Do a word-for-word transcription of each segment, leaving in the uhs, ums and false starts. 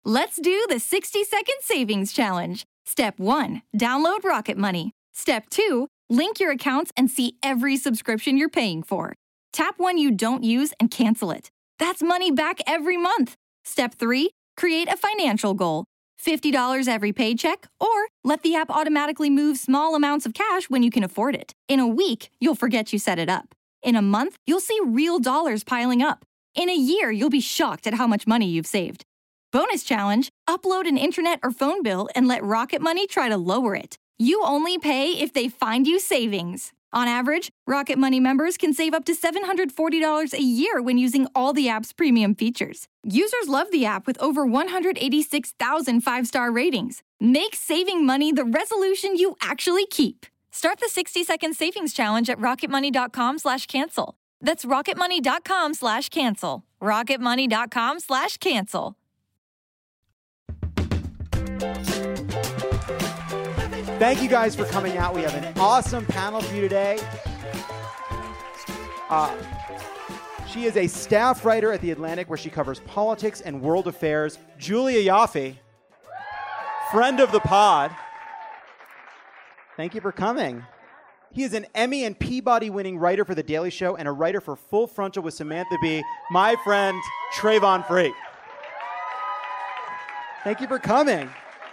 Let's do the sixty second savings challenge. Step one, download Rocket Money. Step two, link your accounts and see every subscription you're paying for. Tap one you don't use and cancel it. That's money back every month. Step three, create a financial goal. fifty dollars every paycheck, or let the app automatically move small amounts of cash when you can afford it. In a week, you'll forget you set it up. In a month, you'll see real dollars piling up. In a year, you'll be shocked at how much money you've saved. Bonus challenge, upload an internet or phone bill and let Rocket Money try to lower it. You only pay if they find you savings. On average, Rocket Money members can save up to seven hundred forty dollars a year when using all the app's premium features. Users love the app with over one hundred eighty-six thousand five-star ratings. Make saving money the resolution you actually keep. Start the sixty second savings challenge at rocketmoney.com slash cancel. That's rocketmoney.com slash cancel. rocketmoney.com slash cancel. Thank you guys for coming out. We have an awesome panel for you today. Uh, she is a staff writer at The Atlantic where she covers politics and world affairs. Julia Ioffe, friend of the pod. Thank you for coming. He is an Emmy and Peabody-winning writer for The Daily Show and a writer for Full Frontal with Samantha Bee. My friend, Travon Free. Thank you for coming.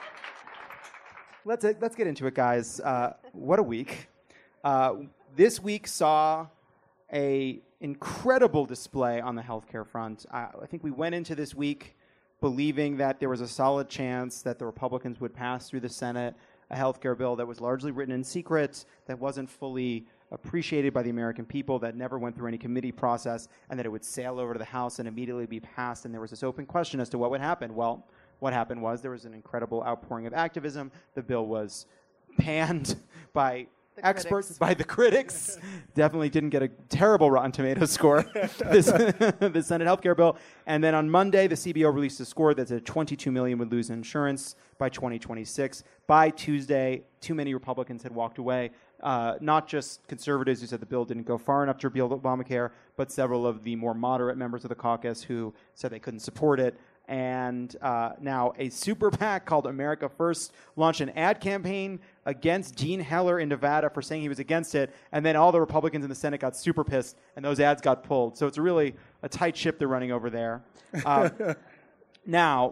Let's, let's get into it, guys. Uh, what a week. Uh, this week saw a incredible display on the healthcare front. I, I think we went into this week believing that there was a solid chance that the Republicans would pass through the Senate a healthcare bill that was largely written in secret, that wasn't fully appreciated by the American people, that never went through any committee process, and that it would sail over to the House and immediately be passed. And there was this open question as to what would happen. Well, what happened was there was an incredible outpouring of activism. The bill was panned by the experts, critics. by the critics. Definitely didn't get a terrible Rotten Tomatoes score, this, the Senate healthcare bill. And then on Monday, the C B O released a score that said twenty-two million would lose insurance by twenty twenty-six. By Tuesday, too many Republicans had walked away. Uh, not just conservatives who said the bill didn't go far enough to repeal Obamacare, but several of the more moderate members of the caucus who said they couldn't support it. And uh, now a super PAC called America First launched an ad campaign against Dean Heller in Nevada for saying he was against it. And then all the Republicans in the Senate got super pissed, and those ads got pulled. So it's really a tight ship they're running over there. Uh, now,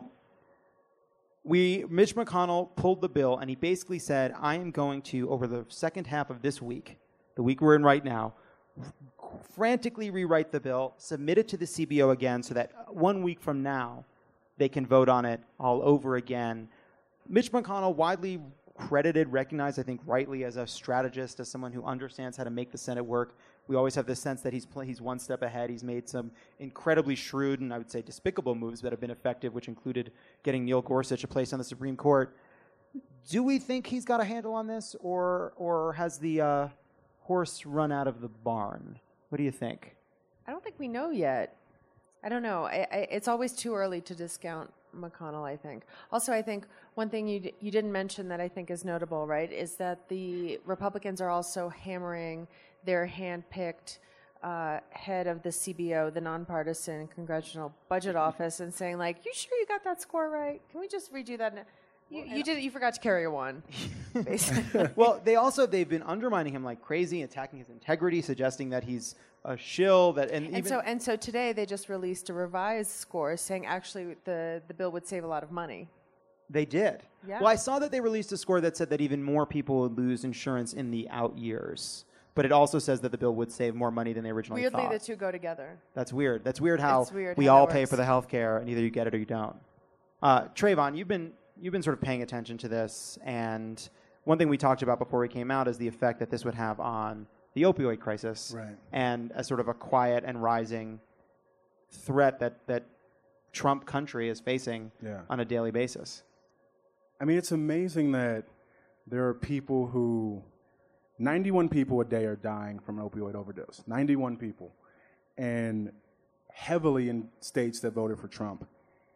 we Mitch McConnell pulled the bill, and he basically said, I am going to, over the second half of this week, the week we're in right now, frantically rewrite the bill, submit it to the C B O again so that one week from now, they can vote on it all over again. Mitch McConnell, widely credited, recognized, I think rightly, as a strategist, as someone who understands how to make the Senate work. We always have this sense that he's pl- he's one step ahead. He's made some incredibly shrewd and I would say despicable moves that have been effective, which included getting Neil Gorsuch a place on the Supreme Court. Do we think he's got a handle on this, or or has the uh, horse run out of the barn? What do you think? I don't think we know yet. I don't know. I, I, it's always too early to discount McConnell, I think. Also, I think one thing you d- you didn't mention that I think is notable, right, is that the Republicans are also hammering their hand-picked uh, head of the C B O, the nonpartisan Congressional Budget Office, and saying, like, you sure you got that score right? Can we just redo that now? You, you did. You forgot to carry a one, basically. Well, they also, they've been undermining him like crazy, attacking his integrity, suggesting that he's a shill. That and, and even so and so today they just released a revised score saying actually the, the bill would save a lot of money. They did. Yeah. Well, I saw that they released a score that said that even more people would lose insurance in the out years. But it also says that the bill would save more money than they originally Weirdly, thought. the two go together. That's weird. That's weird how It's weird we how all that pay works. for the health care and either you get it or you don't. Uh, Travon, you've been you've been sort of paying attention to this, and one thing we talked about before we came out is the effect that this would have on the opioid crisis, right, and a sort of a quiet and rising threat that, that Trump country is facing yeah. on a daily basis. I mean, it's amazing that there are people who, ninety-one people a day are dying from an opioid overdose. ninety-one people. And heavily in states that voted for Trump.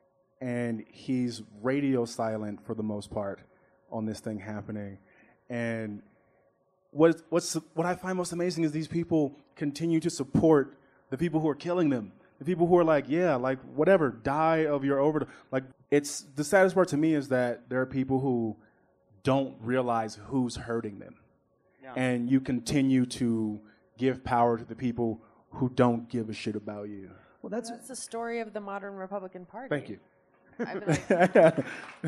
And he's radio silent for the most part on this thing happening. And what, what's, what I find most amazing is these people continue to support the people who are killing them. The people who are like, yeah, like, whatever, die of your overdose. Like, it's the saddest part to me is that there are people who don't realize who's hurting them. Yeah. And you continue to give power to the people who don't give a shit about you. Well, that's, that's the story of the modern Republican Party. Thank you. I mean, like,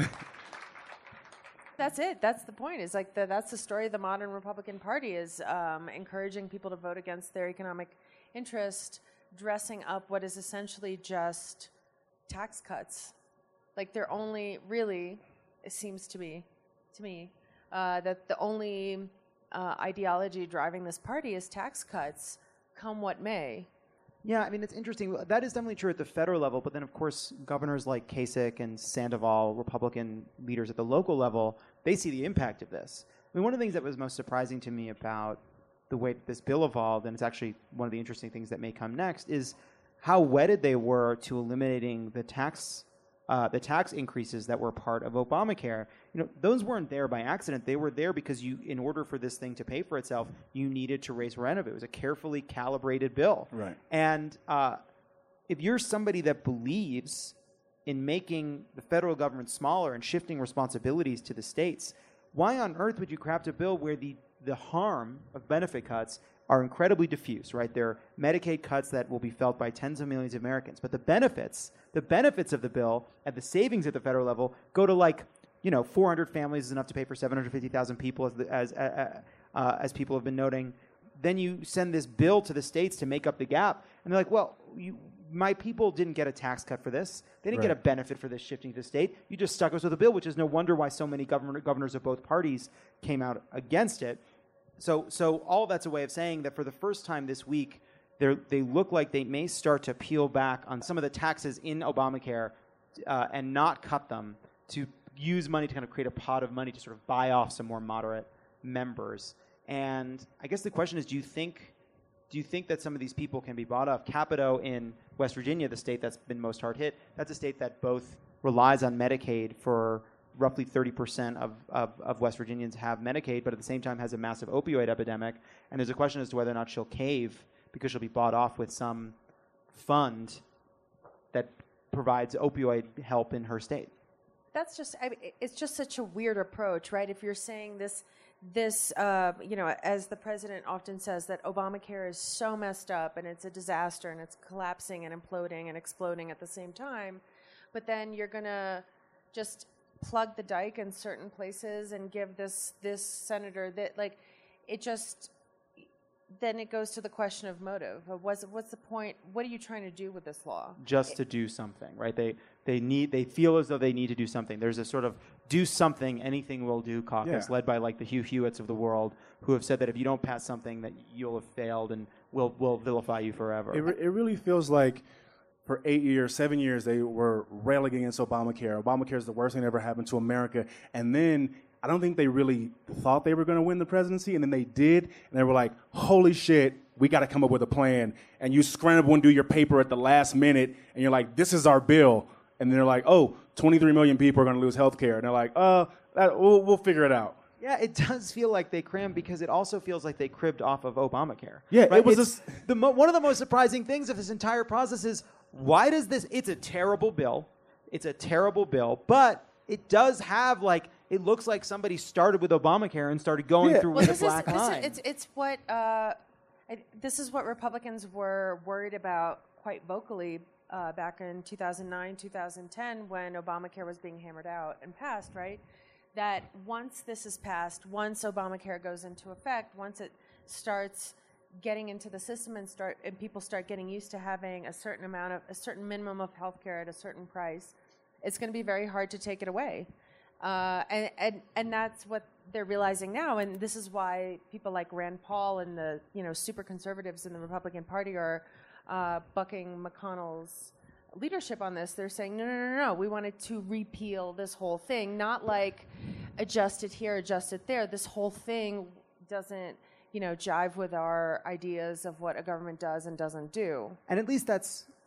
that's it. That's the point. Is like the, that's the story of the modern Republican Party is um, encouraging people to vote against their economic interest, dressing up what is essentially just tax cuts. Like they're only really, it seems to be, to me, uh, that the only uh, ideology driving this party is tax cuts, come what may. Yeah, I mean, it's interesting. That is definitely true at the federal level, but then, of course, governors like Kasich and Sandoval, Republican leaders at the local level, they see the impact of this. I mean, one of the things that was most surprising to me about the way that this bill evolved, and it's actually one of the interesting things that may come next, is how wedded they were to eliminating the tax uh, the tax increases that were part of Obamacare. You know, those weren't there by accident. They were there because you, in order for this thing to pay for itself, you needed to raise rent. It was a carefully calibrated bill. Right. And uh, if you're somebody that believes in making the federal government smaller and shifting responsibilities to the states, why on earth would you craft a bill where the, the harm of benefit cuts are incredibly diffuse, right? They're Medicaid cuts that will be felt by tens of millions of Americans. But the benefits, the benefits of the bill and the savings at the federal level go to like, you know, four hundred families is enough to pay for seven hundred fifty thousand people, as, the, as, uh, uh, as people have been noting. Then you send this bill to the states to make up the gap. And they're like, well, you, my people didn't get a tax cut for this. They didn't right. get a benefit for this shifting to the state. You just stuck us with a bill, which is no wonder why so many governor, governors of both parties came out against it. So, so all that's a way of saying that for the first time this week, they look like they may start to peel back on some of the taxes in Obamacare uh, and not cut them, to use money to kind of create a pot of money to sort of buy off some more moderate members. And I guess the question is, do you think, do you think that some of these people can be bought off? Capito in West Virginia, the state that's been most hard hit, that's a state that both relies on Medicaid for roughly thirty percent of, of, of West Virginians have Medicaid, but at the same time has a massive opioid epidemic. And there's a question as to whether or not she'll cave because she'll be bought off with some fund that provides opioid help in her state. That's just, I mean, it's just such a weird approach, right? If you're saying this, this, uh, you know, as the president often says, that Obamacare is so messed up and it's a disaster and it's collapsing and imploding and exploding at the same time, but then you're going to just plug the dike in certain places and give this this senator that, like, it just, then it goes to the question of motive. Of what's, what's the point? What are you trying to do with this law? Just to do something, right? They they need they feel as though they need to do something. There's a sort of do something, anything will do caucus yeah. led by like the Hugh Hewitts of the world, who have said that if you don't pass something, that you'll have failed and we'll we'll vilify you forever. It, re- it really feels like for eight years, seven years, they were railing against Obamacare. Obamacare is the worst thing that ever happened to America. And then I don't think they really thought they were going to win the presidency, and then they did, and they were like, holy shit, we got to come up with a plan. And you scramble and do your paper at the last minute, and you're like, this is our bill. And they're like, oh, twenty-three million people are going to lose health care. And they're like, uh, that, we'll, we'll figure it out. Yeah, it does feel like they crammed, because it also feels like they cribbed off of Obamacare. Yeah, right? it was it's, a, the mo- one of the most surprising things of this entire process is, why does this, it's a terrible bill, it's a terrible bill, but it does have, like, it looks like somebody started with Obamacare and started going yeah. through well, with a black is, line. Is, it's, it's what, uh, I, this is what Republicans were worried about quite vocally uh, back in two thousand nine, two thousand ten, when Obamacare was being hammered out and passed, right? That once this is passed, once Obamacare goes into effect, once it starts getting into the system and start and people start getting used to having a certain amount of a certain minimum of health care at a certain price, it's going to be very hard to take it away. Uh, and, and and that's what they're realizing now, and this is why people like Rand Paul and the you know super conservatives in the Republican Party are uh, bucking McConnell's leadership on this. They're saying, no, no, no, no, we wanted to repeal this whole thing, not like adjust it here, adjust it there. This whole thing doesn't, you know, jive with our ideas of what a government does and doesn't do. And at least that's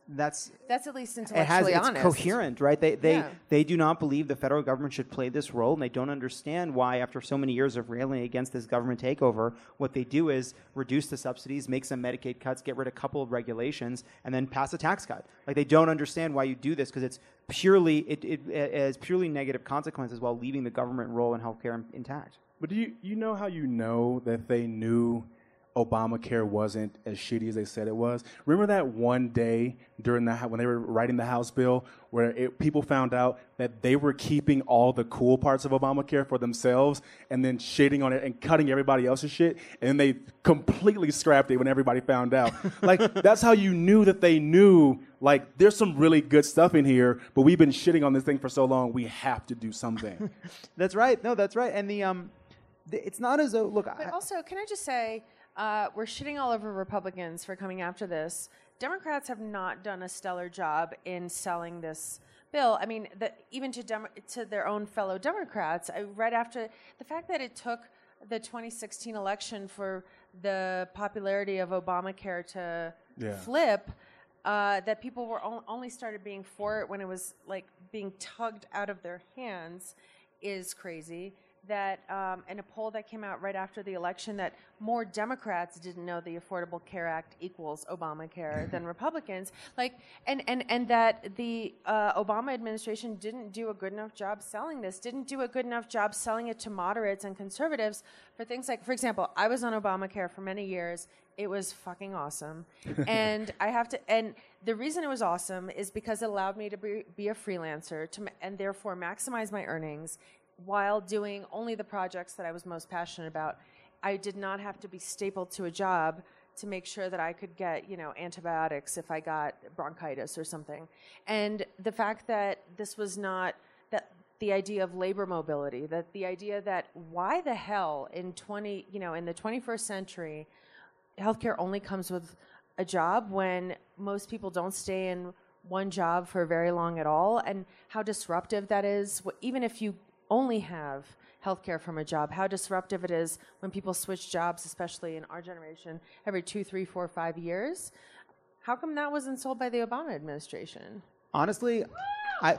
that's That's at least it has intellectually it's honest. coherent, right? They they Yeah. they do not believe the federal government should play this role, and they don't understand why, after so many years of railing against this government takeover, what they do is reduce the subsidies, make some Medicaid cuts, get rid of a couple of regulations, and then pass a tax cut. Like, they don't understand why you do this, because it's purely it, it, it has purely negative consequences while leaving the government role in healthcare intact. But do you, you know how you know that they knew Obamacare wasn't as shitty as they said it was? Remember that one day during the when they were writing the House bill where it, people found out that they were keeping all the cool parts of Obamacare for themselves and then shitting on it and cutting everybody else's shit, and then they completely scrapped it when everybody found out. Like, that's how you knew that they knew, like, there's some really good stuff in here, but we've been shitting on this thing for so long, we have to do something. That's right. No, that's right. And the um, the, it's not as though look. But I, also, can I just say, uh, we're shitting all over Republicans for coming after this. Democrats have not done a stellar job in selling this bill. I mean, the, even to Demo- to their own fellow Democrats, I read after the fact that it took the twenty sixteen election for the popularity of Obamacare to Yeah. flip, uh, that people were on- only started being for it when it was like being tugged out of their hands, is crazy. That um, in a poll that came out right after the election, that more Democrats didn't know the Affordable Care Act equals Obamacare than Republicans. Like, and, and, and that the uh, Obama administration didn't do a good enough job selling this, didn't do a good enough job selling it to moderates and conservatives for things like, for example, I was on Obamacare for many years. It was fucking awesome. And I have to, and the reason it was awesome is because it allowed me to be, be a freelancer to, ma- and therefore maximize my earnings while doing only the projects that I was most passionate about. I did not have to be stapled to a job to make sure that I could get, you know, antibiotics if I got bronchitis or something. And the fact that this was not, that the idea of labor mobility, that the idea that why the hell in twenty, you know, in the twenty-first century, healthcare only comes with a job when most people don't stay in one job for very long at all, and how disruptive that is, even if you only have healthcare from a job, how disruptive it is when people switch jobs, especially in our generation, every two, three, four, five years. How come that wasn't sold by the Obama administration? honestly, I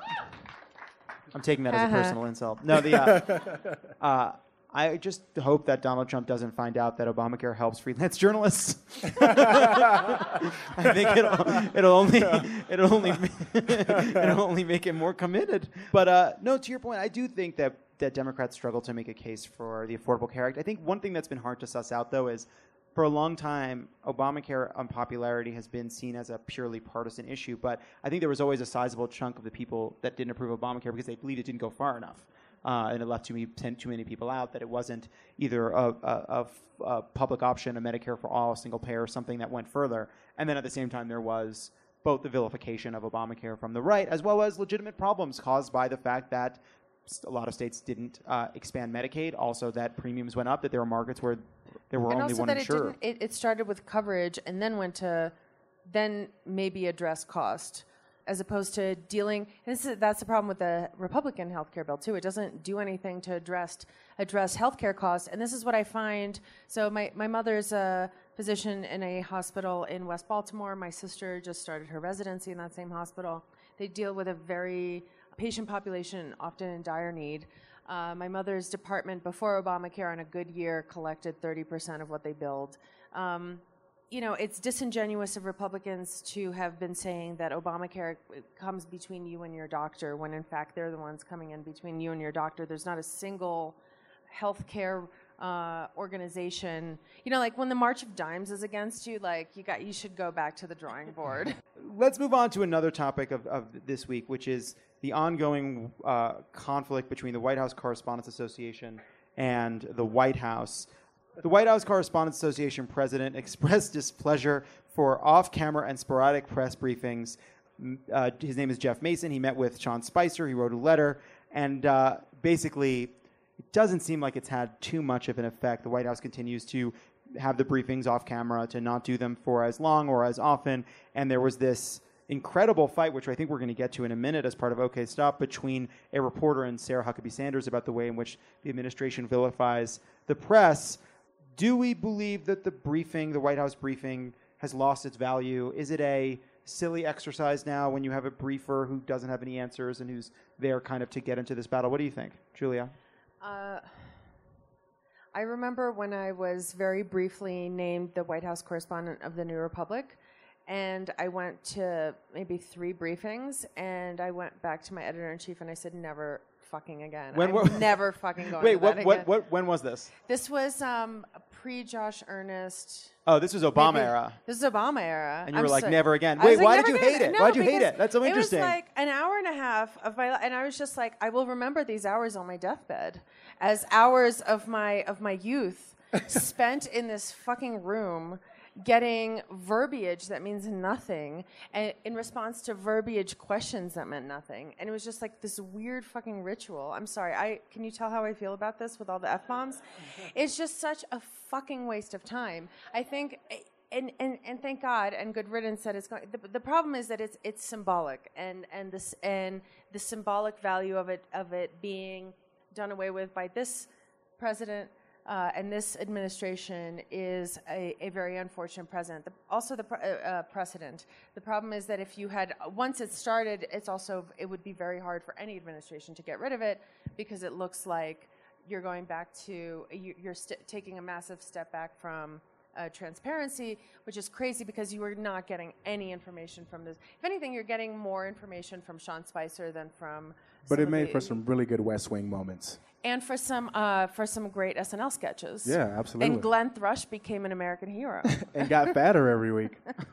I'm taking that as a personal insult. No, the uh, uh, I just hope that Donald Trump doesn't find out that Obamacare helps freelance journalists. I think it'll, it'll only it'll only it'll only make it more committed. But uh, no, to your point, I do think that that Democrats struggle to make a case for the Affordable Care Act. I think one thing that's been hard to suss out, though, is for a long time, Obamacare unpopularity has been seen as a purely partisan issue. But I think there was always a sizable chunk of the people that didn't approve of Obamacare because they believed it didn't go far enough. Uh, and it left too many, too many people out, that it wasn't either a, a, a, a public option, a Medicare for all, a single payer, or something that went further. And then at the same time, there was both the vilification of Obamacare from the right, as well as legitimate problems caused by the fact that a lot of states didn't uh, expand Medicaid, also that premiums went up, that there were markets where there were and only also one that insurer. It, didn't, it, it started with coverage and then went to, then maybe address cost, as opposed to dealing. And this is, that's the problem with the Republican health care bill too. It doesn't do anything to address address healthcare costs. And this is what I find. So my my mother's a physician in a hospital in West Baltimore. My sister just started her residency in that same hospital. They deal with a very patient population, often in dire need. Uh, my mother's department before Obamacare, on a good year, collected thirty percent of what they billed. Um, you know, it's disingenuous of Republicans to have been saying that Obamacare comes between you and your doctor, when in fact they're the ones coming in between you and your doctor. There's not a single healthcare uh, organization. You know, like when the March of Dimes is against you, like you got, you should go back to the drawing board. Let's move on to another topic of, of this week, which is the ongoing uh, conflict between the White House Correspondents Association and the White House. The White House Correspondents Association president expressed displeasure for off-camera and sporadic press briefings. Uh, his name is Jeff Mason. He met with Sean Spicer. He wrote a letter. And uh, basically, it doesn't seem like it's had too much of an effect. The White House continues to have the briefings off-camera, to not do them for as long or as often. And there was this incredible fight, which I think we're going to get to in a minute as part of OK Stop, between a reporter and Sarah Huckabee Sanders about the way in which the administration vilifies the press. Do we believe that the briefing, the White House briefing, has lost its value? Is it a silly exercise now when you have a briefer who doesn't have any answers and who's there kind of to get into this battle? What do you think, Julia? Uh, I remember when I was very briefly named the White House correspondent of the New Republic, and I went to maybe three briefings, and I went back to my editor-in-chief and I said, never fucking again. When, I'm what, never fucking going wait, to what, that what, again. what, when was this? This was um, pre-Josh Earnest. Oh, this was Obama Maybe- era. This is Obama era. And you I'm were like, so- never again. I was Wait, like, why never did you again. hate it? No, Why'd you hate because it? That's so interesting. It was like an hour and a half of my life, and I was just like, I will remember these hours on my deathbed as hours of my of my youth spent in this fucking room getting verbiage that means nothing and in response to verbiage questions that meant nothing. And it was just like this weird fucking ritual. I'm sorry. I can you tell how I feel about this with all the F-bombs? It's just such a fucking waste of time. I think and, and, and thank God and good riddance that it's going the, the problem is that it's it's symbolic and, and this and the symbolic value of it of it being done away with by this president Uh, and this administration is a, a very unfortunate president. The, also, the pre- uh, uh, precedent. The problem is that if you had once it started, it's also it would be very hard for any administration to get rid of it because it looks like you're going back to you, you're st- taking a massive step back from uh, transparency, which is crazy because you are not getting any information from this. If anything, you're getting more information from Sean Spicer than from. But some it of made the, for some really good West Wing moments. And for some uh, for some great S N L sketches. Yeah, absolutely. And Glenn Thrush became an American hero. And got fatter every week.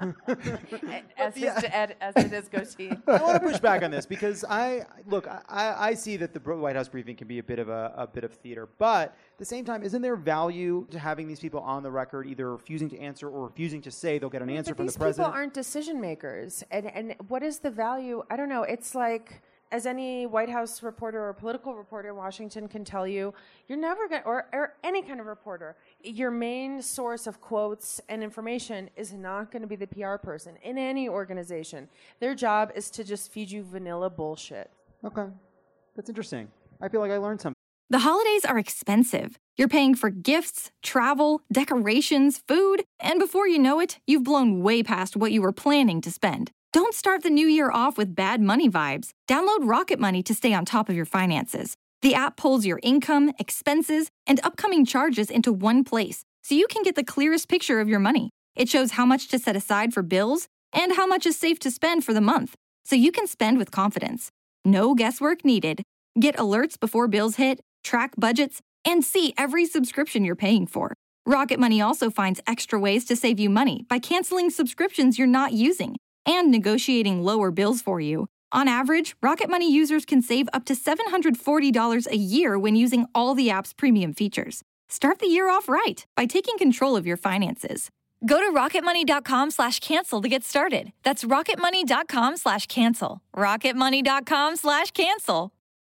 as, his, as, as did his goatee. I want to push back on this because I look, I, I see that the White House briefing can be a bit of a, a bit of theater, but at the same time, isn't there value to having these people on the record either refusing to answer or refusing to say they'll get an answer but from these the president? people aren't decision makers, and and what is the value? I don't know. It's like. As any White House reporter or political reporter in Washington can tell you, you're never going to, or, or any kind of reporter, your main source of quotes and information is not going to be the P R person in any organization. Their job is to just feed you vanilla bullshit. Okay. That's interesting. I feel like I learned something. The holidays are expensive. You're paying for gifts, travel, decorations, food, and before you know it, you've blown way past what you were planning to spend. Don't start the new year off with bad money vibes. Download Rocket Money to stay on top of your finances. The app pulls your income, expenses, and upcoming charges into one place, so you can get the clearest picture of your money. It shows how much to set aside for bills and how much is safe to spend for the month, so you can spend with confidence. No guesswork needed. Get alerts before bills hit, track budgets, and see every subscription you're paying for. Rocket Money also finds extra ways to save you money by canceling subscriptions you're not using and negotiating lower bills for you. On average, Rocket Money users can save up to seven hundred forty dollars a year when using all the app's premium features. Start the year off right by taking control of your finances. Go to rocketmoney.com slash cancel to get started. That's rocketmoney.com slash cancel. rocketmoney.com slash cancel.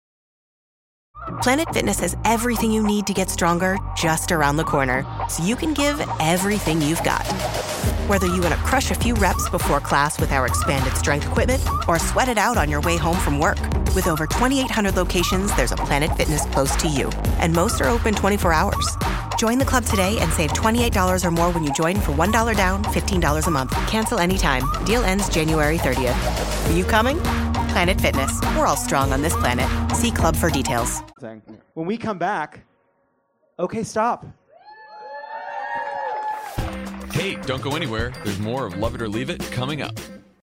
Planet Fitness has everything you need to get stronger just around the corner, so you can give everything you've got. Whether you want to crush a few reps before class with our expanded strength equipment or sweat it out on your way home from work. With over twenty-eight hundred locations, there's a Planet Fitness close to you. And most are open twenty-four hours. Join the club today and save twenty-eight dollars or more when you join for one dollar down, fifteen dollars a month. Cancel anytime. Deal ends January thirtieth. Are you coming? Planet Fitness. We're all strong on this planet. See club for details. When we come back, okay, stop. Hey, don't go anywhere. There's more of Love It or Leave It coming up.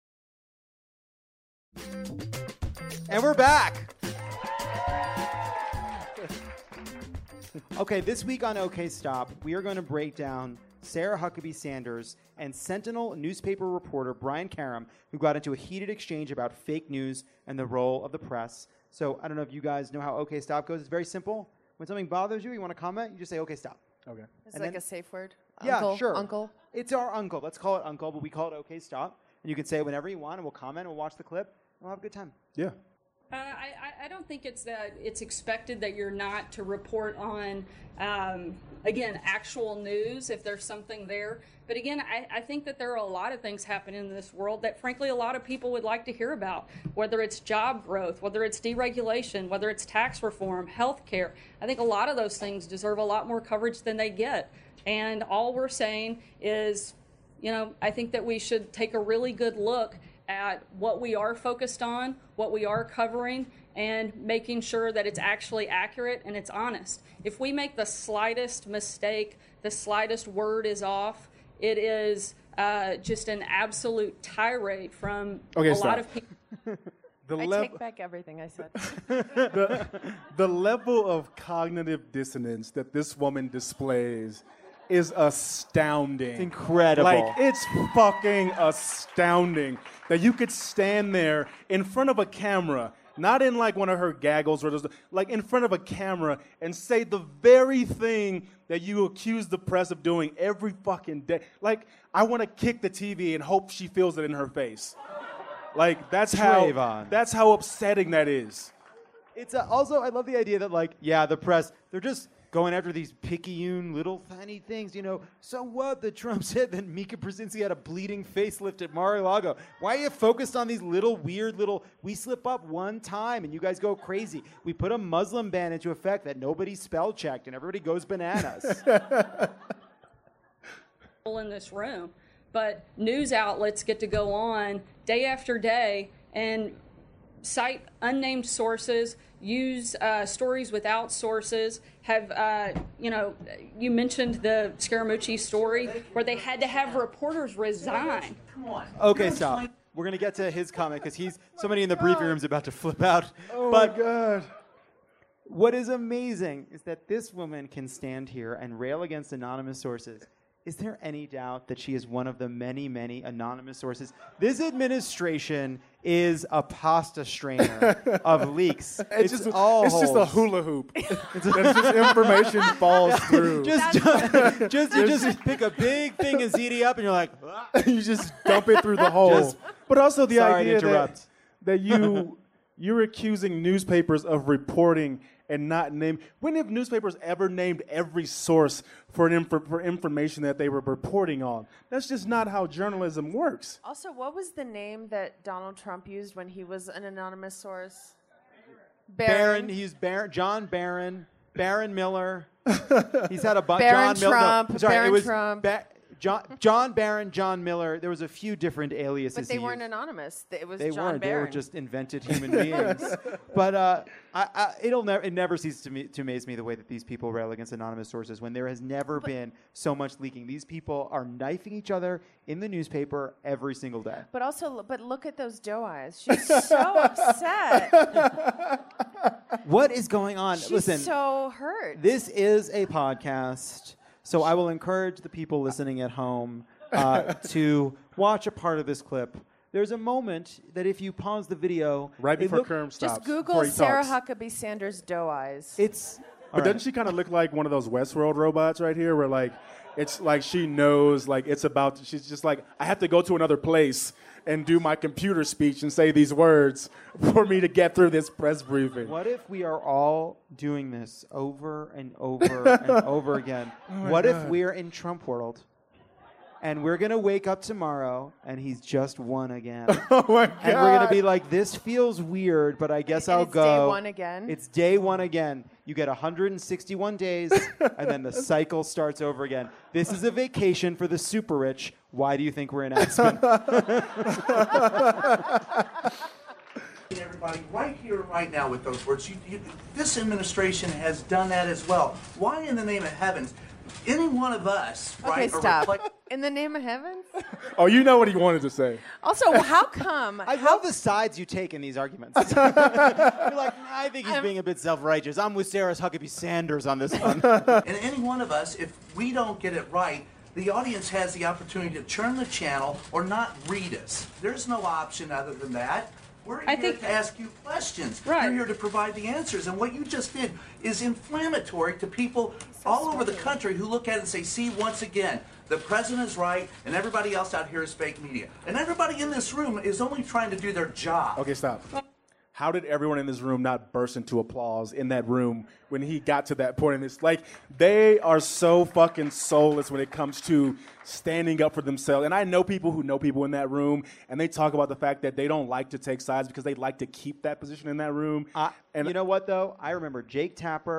And we're back. Okay, this week on OK Stop, we are going to break down Sarah Huckabee Sanders and Sentinel newspaper reporter Brian Karem, who got into a heated exchange about fake news and the role of the press. So I don't know if you guys know how OK Stop goes. It's very simple. When something bothers you, you want to comment, you just say OK Stop. Okay. It's And like then- a safe word. Yeah, Uncle, sure. Uncle. It's our uncle. Let's call it uncle, but we call it OK Stop. And you can say it whenever you want, and we'll comment, and we'll watch the clip, and we'll have a good time. Yeah. Uh, I, I don't think it's that it's expected that you're not to report on, um, again, actual news if there's something there. But again, I, I think that there are a lot of things happening in this world that, frankly, a lot of people would like to hear about, whether it's job growth, whether it's deregulation, whether it's tax reform, health care. I think a lot of those things deserve a lot more coverage than they get. And all we're saying is, you know, I think that we should take a really good look at what we are focused on, what we are covering, and making sure that it's actually accurate and it's honest. If we make the slightest mistake, the slightest word is off, it is uh, just an absolute tirade from Okay, a stop. lot of people. The I lev- take back everything I said. the, the level of cognitive dissonance that this woman displays is astounding. It's incredible. Like, it's fucking astounding that you could stand there in front of a camera, not in like one of her gaggles or those, like in front of a camera and say the very thing that you accuse the press of doing every fucking day. Like, I want to kick the T V and hope she feels it in her face. Like, that's how Trayvon. that's how upsetting that is. It's uh, also, I love the idea that, like, yeah, the press, they're just going after these picayune little tiny things, you know. So what? That Trump said that Mika Brzezinski had a bleeding facelift at Mar-a-Lago. Why are you focused on these little weird little, we slip up one time and you guys go crazy. We put a Muslim ban into effect that nobody spell checked and everybody goes bananas. In this room, but news outlets get to go on day after day and cite unnamed sources, use uh, stories without sources, have, uh, you know, you mentioned the Scaramucci story where they had to have reporters resign. Okay, stop. We're going to get to his comment because he's, somebody in the briefing room is about to flip out. Oh but my God. What is amazing is that this woman can stand here and rail against anonymous sources. Is there any doubt that she is one of the many, many anonymous sources? This administration is a pasta strainer of leaks. It's, It's, just, all it's just a holes. hula hoop. It's just information falls through. Just, just, just, you just pick a big thing and Z D up, and you're like, "Ah." You just dump it through the hole. Just- but also the Sorry to idea that, interrupt. that you you're accusing newspapers of reporting and not name. When have newspapers ever named every source for an inf- for information that they were reporting on? That's just not how journalism works. Also, what was the name that Donald Trump used when he was an anonymous source? Barron. He's Barron, John Barron, Barron Miller. He's had a bunch. Barron John Mil- Trump, No, sorry, Barron it was Trump. Ba- John, John Barron, John Miller. There was a few different aliases. But they he weren't used. anonymous. It was They John weren't. They Barron. were just invented human beings. But uh, I, I, it'll never. It never ceases to, me, to amaze me the way that these people rail against anonymous sources when there has never But- been so much leaking. These people are knifing each other in the newspaper every single day. But also, but look at those doe eyes. She's so upset. What is going on? She's Listen, so hurt. this is a podcast, so I will encourage the people listening at home uh, to watch a part of this clip. There's a moment that if you pause the video, Right it before look- Kerm stops. Just Google before he Sarah talks. Huckabee Sanders doe eyes. It's. But all doesn't right. she kind of look like one of those Westworld robots right here, where like it's like she knows like it's about. She's just like, I have to go to another place and do my computer speech and say these words for me to get through this press briefing. What if we are all doing this over and over and over again? What if we're in Trump world and we're going to wake up tomorrow and he's just won again? Oh my God! And we're going to be like, this feels weird, but I guess And I'll it's go. day one again? It's day one again. You get one hundred sixty-one days, and then the cycle starts over again. This is a vacation for the super rich. Why do you think we're in Aspen? Everybody right here, right now with those words. You, you, this administration has done that as well. Why in the name of heavens? Any one of us, Okay, right? are stop. reflect- In the name of heaven? Oh, you know what he wanted to say. Also, how come? I love the sides you take in these arguments. You're like, I think he's being a bit self-righteous. I'm with Sarah Huckabee Sanders on this one. and any one of us, if we don't get it right, the audience has the opportunity to turn the channel or not read us. There's no option other than that. We're I here think- to ask you questions. Right. You're here to provide the answers. And what you just did is inflammatory to people all over the country who look at it and say, see, once again, the president is right and everybody else out here is fake media. And everybody in this room is only trying to do their job. Okay, stop. How did everyone in this room not burst into applause in that room when he got to that point in this? Like, they are so fucking soulless when it comes to standing up for themselves. And I know people who know people in that room, and they talk about the fact that they don't like to take sides because they like to keep that position in that room. Uh, and you know what, though? I remember Jake Tapper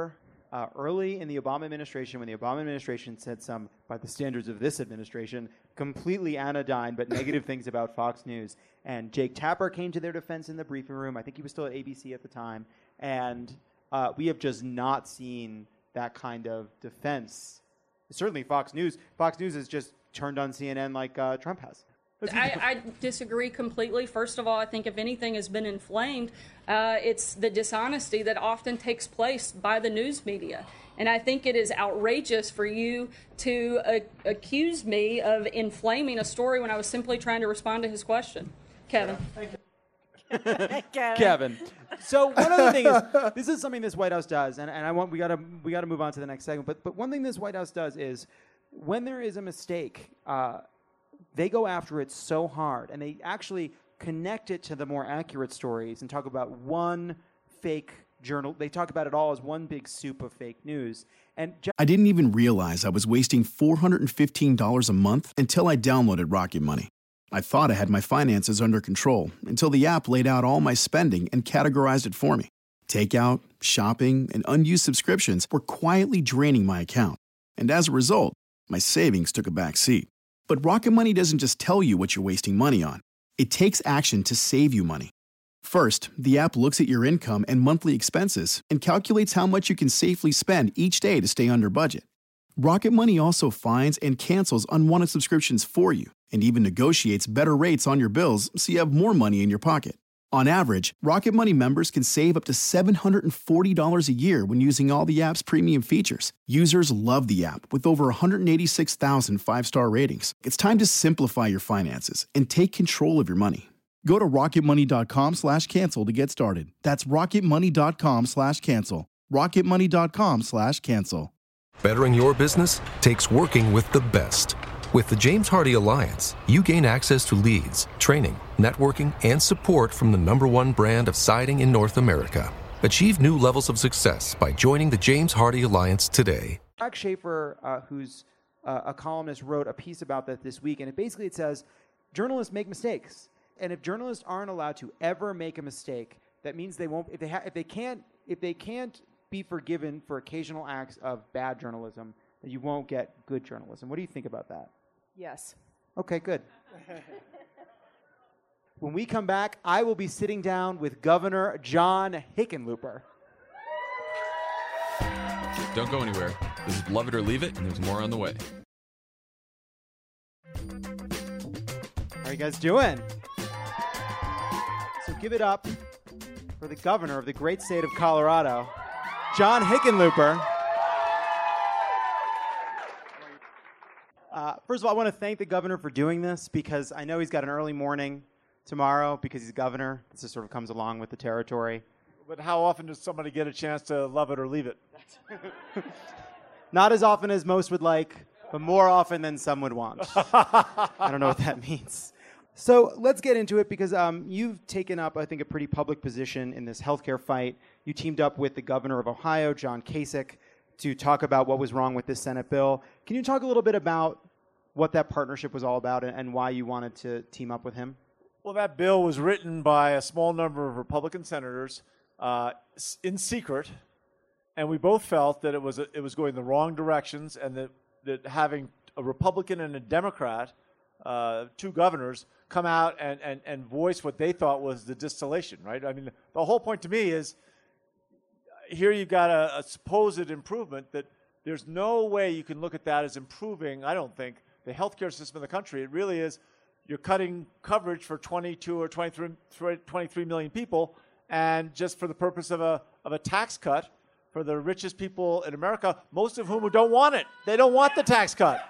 uh, early in the Obama administration, when the Obama administration said some, by the standards of this administration, completely anodyne but negative things about Fox News. And Jake Tapper came to their defense in the briefing room. I think he was still at A B C at the time. And uh, we have just not seen that kind of defense. Certainly Fox News. Fox News has just turned on C N N like uh, Trump has. I, I disagree completely. First of all, I think if anything has been inflamed, uh, it's the dishonesty that often takes place by the news media. And I think it is outrageous for you to uh, accuse me of inflaming a story when I was simply trying to respond to his question. Kevin. Thank you. Kevin. Kevin. So one other thing is, this is something this White House does, and, and I want we gotta we gotta move on to the next segment. But but one thing this White House does is, when there is a mistake, uh, they go after it so hard, and they actually connect it to the more accurate stories and talk about one fake journal. They talk about it all as one big soup of fake news. And ju- I didn't even realize I was wasting four hundred fifteen dollars a month until I downloaded Rocket Money. I thought I had my finances under control until the app laid out all my spending and categorized it for me. Takeout, shopping, and unused subscriptions were quietly draining my account. And as a result, my savings took a back seat. But Rocket Money doesn't just tell you what you're wasting money on. It takes action to save you money. First, the app looks at your income and monthly expenses and calculates how much you can safely spend each day to stay under budget. Rocket Money also finds and cancels unwanted subscriptions for you and even negotiates better rates on your bills so you have more money in your pocket. On average, Rocket Money members can save up to seven hundred forty dollars a year when using all the app's premium features. Users love the app with over one hundred eighty-six thousand five-star ratings. It's time to simplify your finances and take control of your money. Go to rocketmoney.com slash cancel to get started. That's rocketmoney.com slash cancel. rocketmoney.com slash cancel. Bettering your business takes working with the best. With the James Hardie Alliance, you gain access to leads, training, networking, and support from the number one brand of siding in North America. Achieve new levels of success by joining the James Hardie Alliance today. Mark Schaefer, uh, who's uh, a columnist, wrote a piece about that this week, and it basically it says journalists make mistakes, and if journalists aren't allowed to ever make a mistake, that means they won't. If they ha- if they can't if they can't be forgiven for occasional acts of bad journalism, that you won't get good journalism. What do you think about that? Yes. Okay, good. When we come back, I will be sitting down with Governor John Hickenlooper. Don't go anywhere. This is Love It or Leave It, and there's more on the way. How are you guys doing? So give it up for the governor of the great state of Colorado, John Hickenlooper. Uh, first of all, I want to thank the governor for doing this because I know he's got an early morning tomorrow because he's governor. This just sort of comes along with the territory. But how often does somebody get a chance to love it or leave it? Not as often as most would like, but more often than some would want. I don't know what that means. So let's get into it because um, you've taken up, I think, a pretty public position in this healthcare fight. You teamed up with the governor of Ohio, John Kasich, to talk about what was wrong with this Senate bill. Can you talk a little bit about what that partnership was all about and, and why you wanted to team up with him? Well, that bill was written by a small number of Republican senators uh, in secret, and we both felt that it was a, it was going the wrong directions, and that, that having a Republican and a Democrat, uh, two governors, come out and, and, and voice what they thought was the distillation, right? I mean, the whole point to me is here you've got a, a supposed improvement that there's no way you can look at that as improving, I don't think, the healthcare system in the country. It really is, you're cutting coverage for twenty-two or twenty-three, twenty-three million people, and just for the purpose of a of a tax cut for the richest people in America, most of whom don't want it. They don't want the tax cut.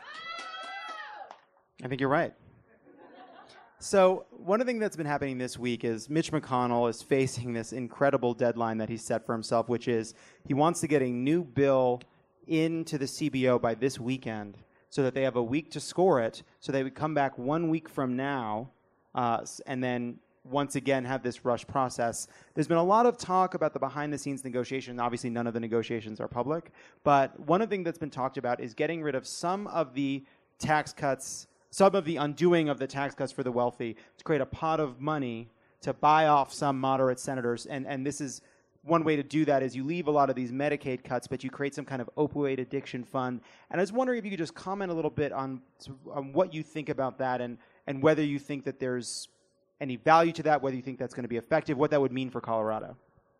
I think you're right. So one of the things that's been happening this week is Mitch McConnell is facing this incredible deadline that he set for himself, which is he wants to get a new bill into the C B O by this weekend so that they have a week to score it, so they would come back one week from now uh, and then once again have this rush process. There's been a lot of talk about the behind-the-scenes negotiation. Obviously, none of the negotiations are public. But one of the things that's been talked about is getting rid of some of the tax cuts, some of the undoing of the tax cuts for the wealthy to create a pot of money to buy off some moderate senators. And, and this is one way to do that is you leave a lot of these Medicaid cuts, but you create some kind of opioid addiction fund. And I was wondering if you could just comment a little bit on, on what you think about that and, and whether you think that there's any value to that, whether you think that's going to be effective, what that would mean for Colorado.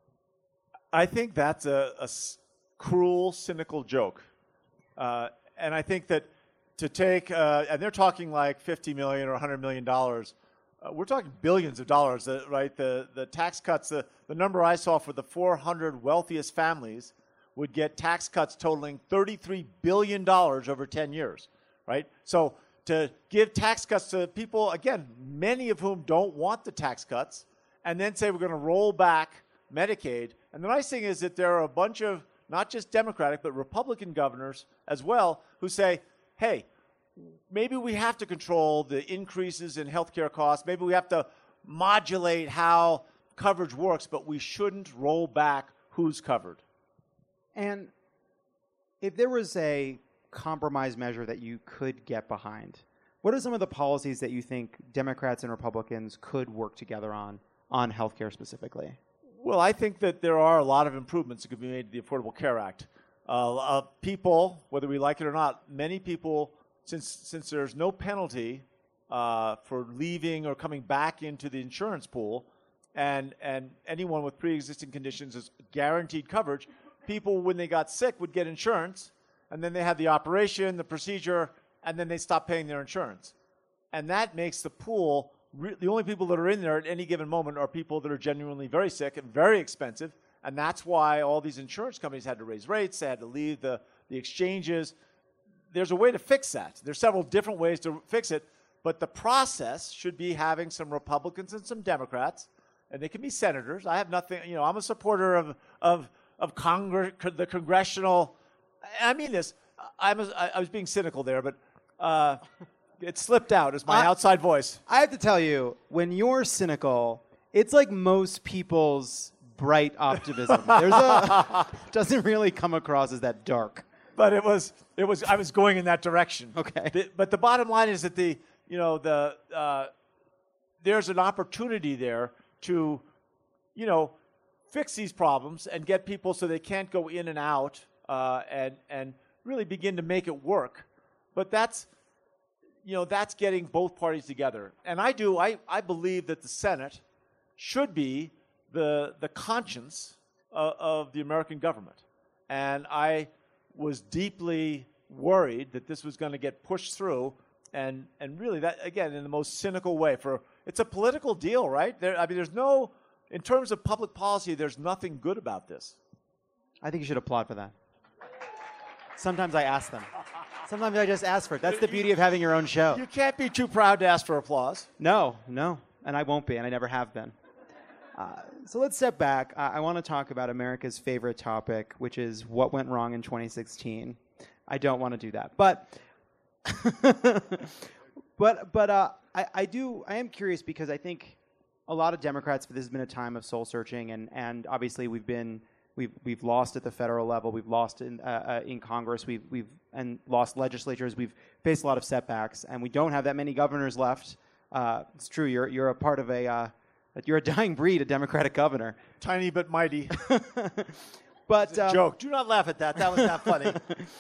I think that's a, a s- cruel, cynical joke. Uh, and I think that to take, uh, and they're talking like fifty million dollars or one hundred million dollars. Uh, we're talking billions of dollars, uh, right? The the tax cuts, the, the number I saw for the four hundred wealthiest families would get tax cuts totaling thirty-three billion dollars over ten years, right? So to give tax cuts to people, again, many of whom don't want the tax cuts, and then say we're going to roll back Medicaid. And the nice thing is that there are a bunch of not just Democratic, but Republican governors as well who say, hey, maybe we have to control the increases in healthcare costs. Maybe we have to modulate how coverage works, but we shouldn't roll back who's covered. And if there was a compromise measure that you could get behind, what are some of the policies that you think Democrats and Republicans could work together on, on healthcare specifically? Well, I think that there are a lot of improvements that could be made to the Affordable Care Act. Uh, uh, people, whether we like it or not, many people, since since there's no penalty uh, for leaving or coming back into the insurance pool, and and anyone with pre-existing conditions is guaranteed coverage, people, when they got sick, would get insurance, and then they had the operation, the procedure, and then they stop paying their insurance. And that makes the pool, re- the only people that are in there at any given moment are people that are genuinely very sick and very expensive, and that's why all these insurance companies had to raise rates, they had to leave the, the exchanges. There's a way to fix that. There's several different ways to fix it, but the process should be having some Republicans and some Democrats, and they can be senators. I have nothing, you know, I'm a supporter of of of Congress, the congressional. I mean this. I'm a, I was being cynical there, but uh, it slipped out as my I, outside voice. I have to tell you, when you're cynical, it's like most people's bright optimism. There's a doesn't really come across as that dark. But it was, it was. I was going in that direction. Okay. The, but the bottom line is that the, you know, the uh, there's an opportunity there to, you know, fix these problems and get people so they can't go in and out uh, and and really begin to make it work. But that's, you know, that's getting both parties together. And I do. I I believe that the Senate should be the the conscience of, of the American government, and I was deeply worried that this was going to get pushed through, and and really that, again, in the most cynical way. For it's a political deal, right? There, I mean, there's no, in terms of public policy, there's nothing good about this. I think you should applaud for that. Sometimes I ask them. Sometimes I just ask for it. That's the beauty of having your own show. You can't be too proud to ask for applause. No, no, and I won't be, and I never have been. Uh, so let's step back. Uh, I want to talk about America's favorite topic, which is what went wrong in twenty sixteen. I don't want to do that, but but but uh, I, I do. I am curious because I think a lot of Democrats. This has been a time of soul searching, and, and obviously we've been we've we've lost at the federal level. We've lost in uh, uh, in Congress. We've we've and lost legislatures. We've faced a lot of setbacks, and we don't have that many governors left. Uh, it's true. You're you're a part of a. Uh, You're a dying breed, a Democratic governor. Tiny but mighty. But um, joke. Do not laugh at that. That was not funny.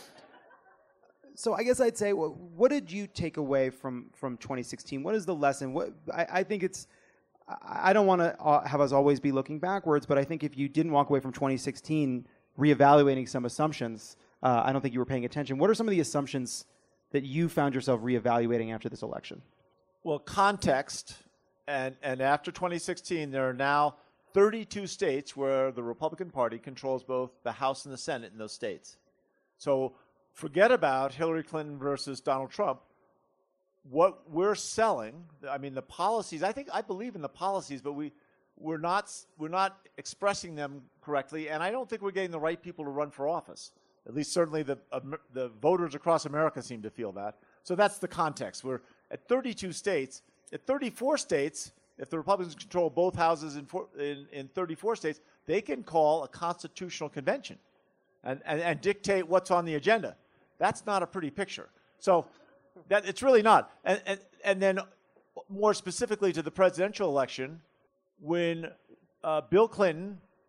So I guess I'd say, well, what did you take away from, from twenty sixteen? What is the lesson? What I, I think it's. I don't want to have us always be looking backwards, but I think if you didn't walk away from twenty sixteen reevaluating some assumptions, uh, I don't think you were paying attention. What are some of the assumptions that you found yourself reevaluating after this election? Well, context. And, and after twenty sixteen, there are now thirty-two states where the Republican Party controls both the House and the Senate in those states. So forget about Hillary Clinton versus Donald Trump. What we're selling, I mean, the policies, I think I believe in the policies, but we, we're not, we're not expressing them correctly, and I don't think we're getting the right people to run for office. At least certainly the, uh, the voters across America seem to feel that. So that's the context. We're at thirty-two states. At thirty-four states, if the Republicans control both houses in, four, in, in thirty-four states, they can call a constitutional convention and, and, and dictate what's on the agenda. That's not a pretty picture. So that it's really not. And, and, and then more specifically to the presidential election, when uh, Bill Clinton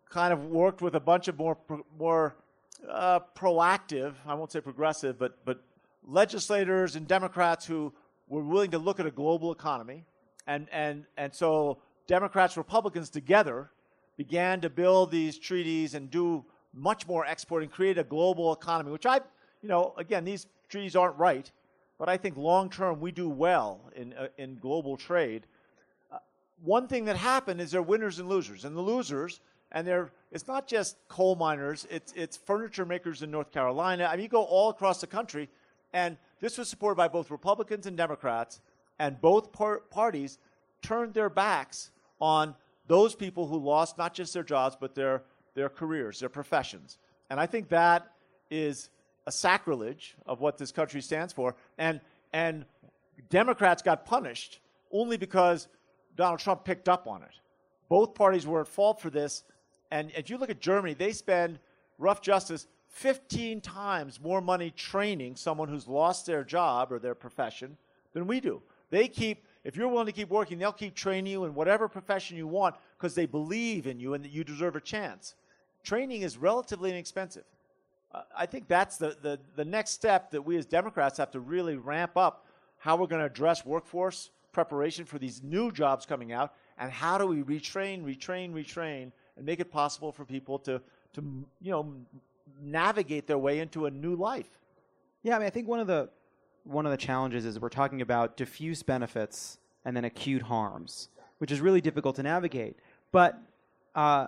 kind of worked with a bunch of more pro- more uh, proactive, I won't say progressive, but but legislators and Democrats who were willing to look at a global economy. And, and, and so Democrats, Republicans together began to build these treaties and do much more export and create a global economy, which I, you know, again, these treaties aren't right, but I think long term we do well in, uh, in global trade. Uh, one thing that happened is there are winners and losers. And the losers, and they're, it's not just coal miners, it's, it's furniture makers in North Carolina. I mean, you go all across the country, and this was supported by both Republicans and Democrats, and both par- parties turned their backs on those people who lost not just their jobs, but their, their careers, their professions. And I think that is a sacrilege of what this country stands for. And, and Democrats got punished only because Donald Trump picked up on it. Both parties were at fault for this. And if you look at Germany, they spend, rough justice, fifteen times more money training someone who's lost their job or their profession than we do. They keep, if you're willing to keep working, they'll keep training you in whatever profession you want because they believe in you and that you deserve a chance. Training is relatively inexpensive. Uh, I think that's the, the, the next step that we as Democrats have to really ramp up how we're going to address workforce preparation for these new jobs coming out, and how do we retrain, retrain, retrain, and make it possible for people to, to you know, navigate their way into a new life. Yeah, I mean, I think one of the one of the challenges is we're talking about diffuse benefits and then acute harms, which is really difficult to navigate. But uh,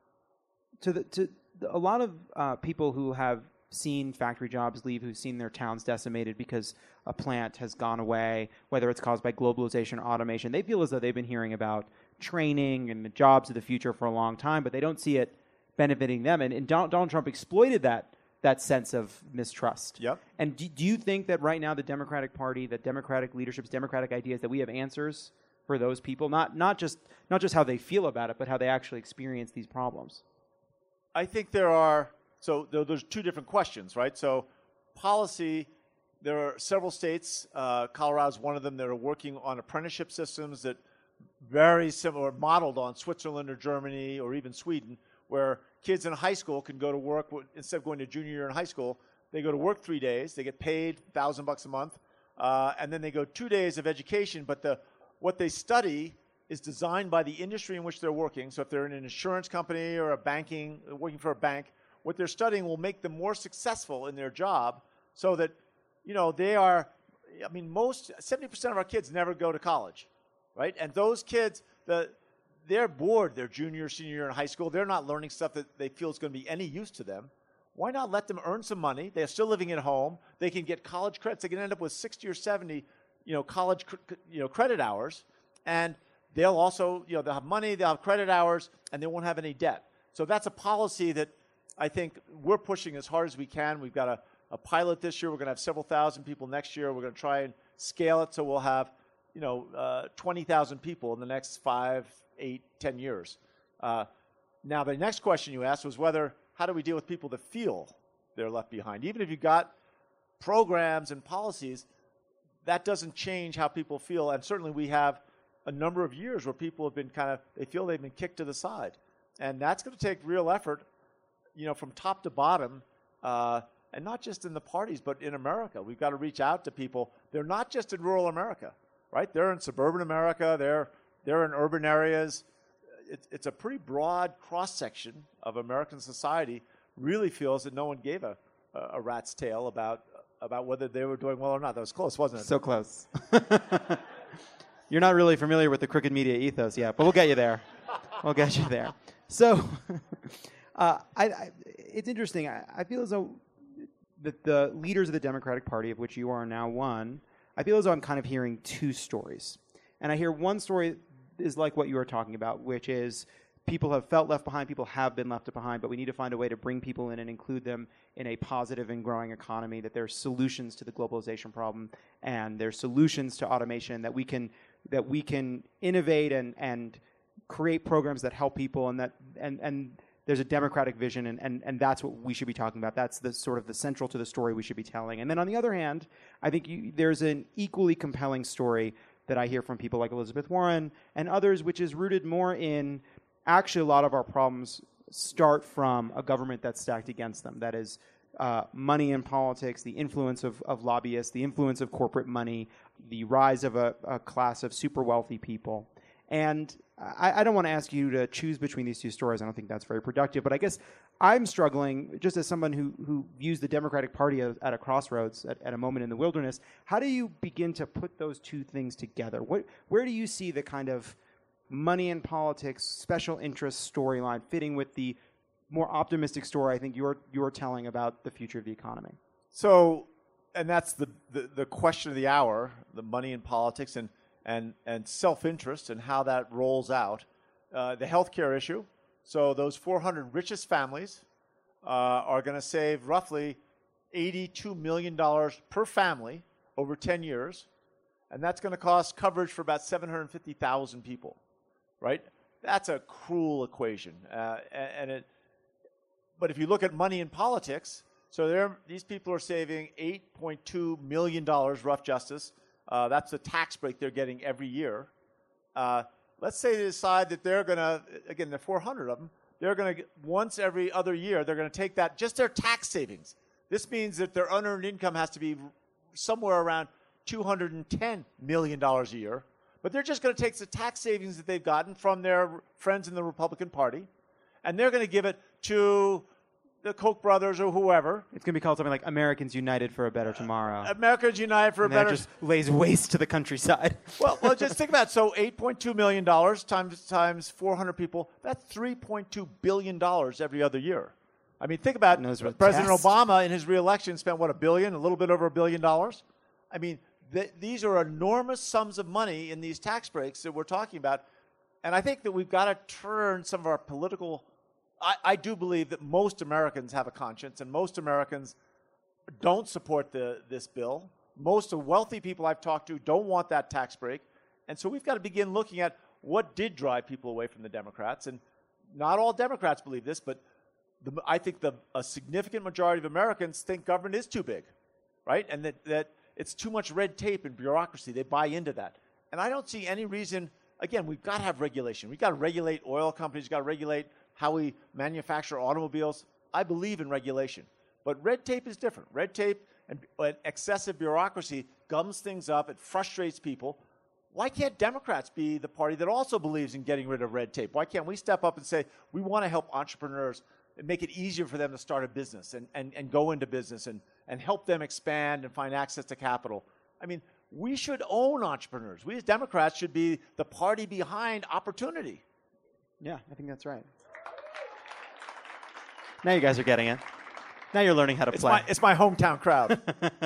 to the to the, a lot of uh, people who have seen factory jobs leave, who've seen their towns decimated because a plant has gone away, whether it's caused by globalization or automation, they feel as though they've been hearing about training and the jobs of the future for a long time, but they don't see it benefiting them. And, and Donald, Donald Trump exploited that that sense of mistrust. Yep. And do, do you think that right now the Democratic Party, the Democratic leadership's Democratic ideas, that we have answers for those people? Not not just not just how they feel about it, but how they actually experience these problems. I think there are, so there, there's two different questions, right? So policy, there are several states, uh, Colorado's one of them, that are working on apprenticeship systems that very similar, modeled on Switzerland or Germany or even Sweden, where kids in high school can go to work, instead of going to junior year in high school, they go to work three days, they get paid a thousand bucks a month, uh, and then they go two days of education, but the what they study is designed by the industry in which they're working. So if they're in an insurance company or a banking, working for a bank, what they're studying will make them more successful in their job so that, you know, they are, I mean, most, seventy percent of our kids never go to college, right? And those kids, the they're bored their junior, senior year in high school. They're not learning stuff that they feel is going to be any use to them. Why not let them earn some money? They're still living at home. They can get college credits. They can end up with sixty or seventy, you know, college, you know, credit hours. And they'll also, you know, they'll have money, they'll have credit hours, and they won't have any debt. So that's a policy that I think we're pushing as hard as we can. We've got a, a pilot this year. We're going to have several thousand people next year. We're going to try and scale it so we'll have, you know, uh, twenty thousand people in the next five, eight, ten years. Uh, now, the next question you asked was whether, how do we deal with people that feel they're left behind? Even if you've got programs and policies, that doesn't change how people feel. And certainly we have a number of years where people have been kind of, they feel they've been kicked to the side. And that's going to take real effort, you know, from top to bottom, uh, and not just in the parties, but in America. We've got to reach out to people. They're not just in rural America, right? They're in suburban America. They're they're in urban areas. It, it's a pretty broad cross-section of American society really feels that no one gave a, a rat's tail about about whether they were doing well or not. That was close, wasn't it? So close. You're not really familiar with the crooked media ethos yet, but we'll get you there. We'll get you there. So uh, I, I, it's interesting. I, I feel as though the, the leaders of the Democratic Party, of which you are now one, I feel as though I'm kind of hearing two stories. And I hear one story is like what you were talking about, which is people have felt left behind, people have been left behind, but we need to find a way to bring people in and include them in a positive and growing economy, that there's solutions to the globalization problem and there's solutions to automation, that we can that we can innovate and, and create programs that help people, and that and, and there's a democratic vision, and, and, and that's what we should be talking about. That's the sort of the central to the story we should be telling. And then on the other hand, I think you, there's an equally compelling story that I hear from people like Elizabeth Warren and others, which is rooted more in actually a lot of our problems start from a government that's stacked against them. That is uh, money in politics, the influence of, of lobbyists, the influence of corporate money, the rise of a, a class of super wealthy people. And I, I don't want to ask you to choose between these two stories. I don't think that's very productive. But I guess I'm struggling, just as someone who, who views the Democratic Party as, at a crossroads, at, at a moment in the wilderness. How do you begin to put those two things together? What, where do you see the kind of money in politics, special interest storyline fitting with the more optimistic story I think you're you're telling about the future of the economy? So, and that's the, the, the question of the hour, the money in politics and and, and self-interest and how that rolls out. Uh, the healthcare issue. So those four hundred richest families uh, are going to save roughly eighty-two million dollars per family over ten years. And that's going to cost coverage for about seven hundred fifty thousand people, right? That's a cruel equation. Uh, and it, but if you look at money in politics, so they're, these people are saving eight point two million dollars, rough justice. Uh, that's the tax break they're getting every year. Uh, let's say they decide that they're going to, again, there are four hundred of them, they're going to, once every other year, they're going to take that, just their tax savings. This means that their unearned income has to be somewhere around two hundred ten million dollars a year. But they're just going to take the tax savings that they've gotten from their friends in the Republican Party, and they're going to give it to the Koch brothers or whoever. It's going to be called something like Americans United for a Better Tomorrow. Americans United for and a Better... And just lays waste to the countryside. Well, well, just think about it. So eight point two million dollars times, times four hundred people, that's three point two billion dollars every other year. I mean, think about it. President test. Obama in his reelection spent, what, a billion, a little bit over a billion dollars? I mean, th- these are enormous sums of money in these tax breaks that we're talking about. And I think that we've got to turn some of our political... I, I do believe that most Americans have a conscience, and most Americans don't support the, this bill. Most of the wealthy people I've talked to don't want that tax break. And so we've got to begin looking at what did drive people away from the Democrats. And not all Democrats believe this, but the, I think the, a significant majority of Americans think government is too big, right? And that, that it's too much red tape and bureaucracy. They buy into that. And I don't see any reason, again, we've got to have regulation. We've got to regulate oil companies. We've got to regulate how we manufacture automobiles. I believe in regulation. But red tape is different. Red tape and, and excessive bureaucracy gums things up. It frustrates people. Why can't Democrats be the party that also believes in getting rid of red tape? Why can't we step up and say, we want to help entrepreneurs and make it easier for them to start a business and, and, and go into business and, and help them expand and find access to capital? I mean, we should own entrepreneurs. We as Democrats should be the party behind opportunity. Yeah, I think that's right. Now you guys are getting it. Now you're learning how to it's play. My, it's my hometown crowd.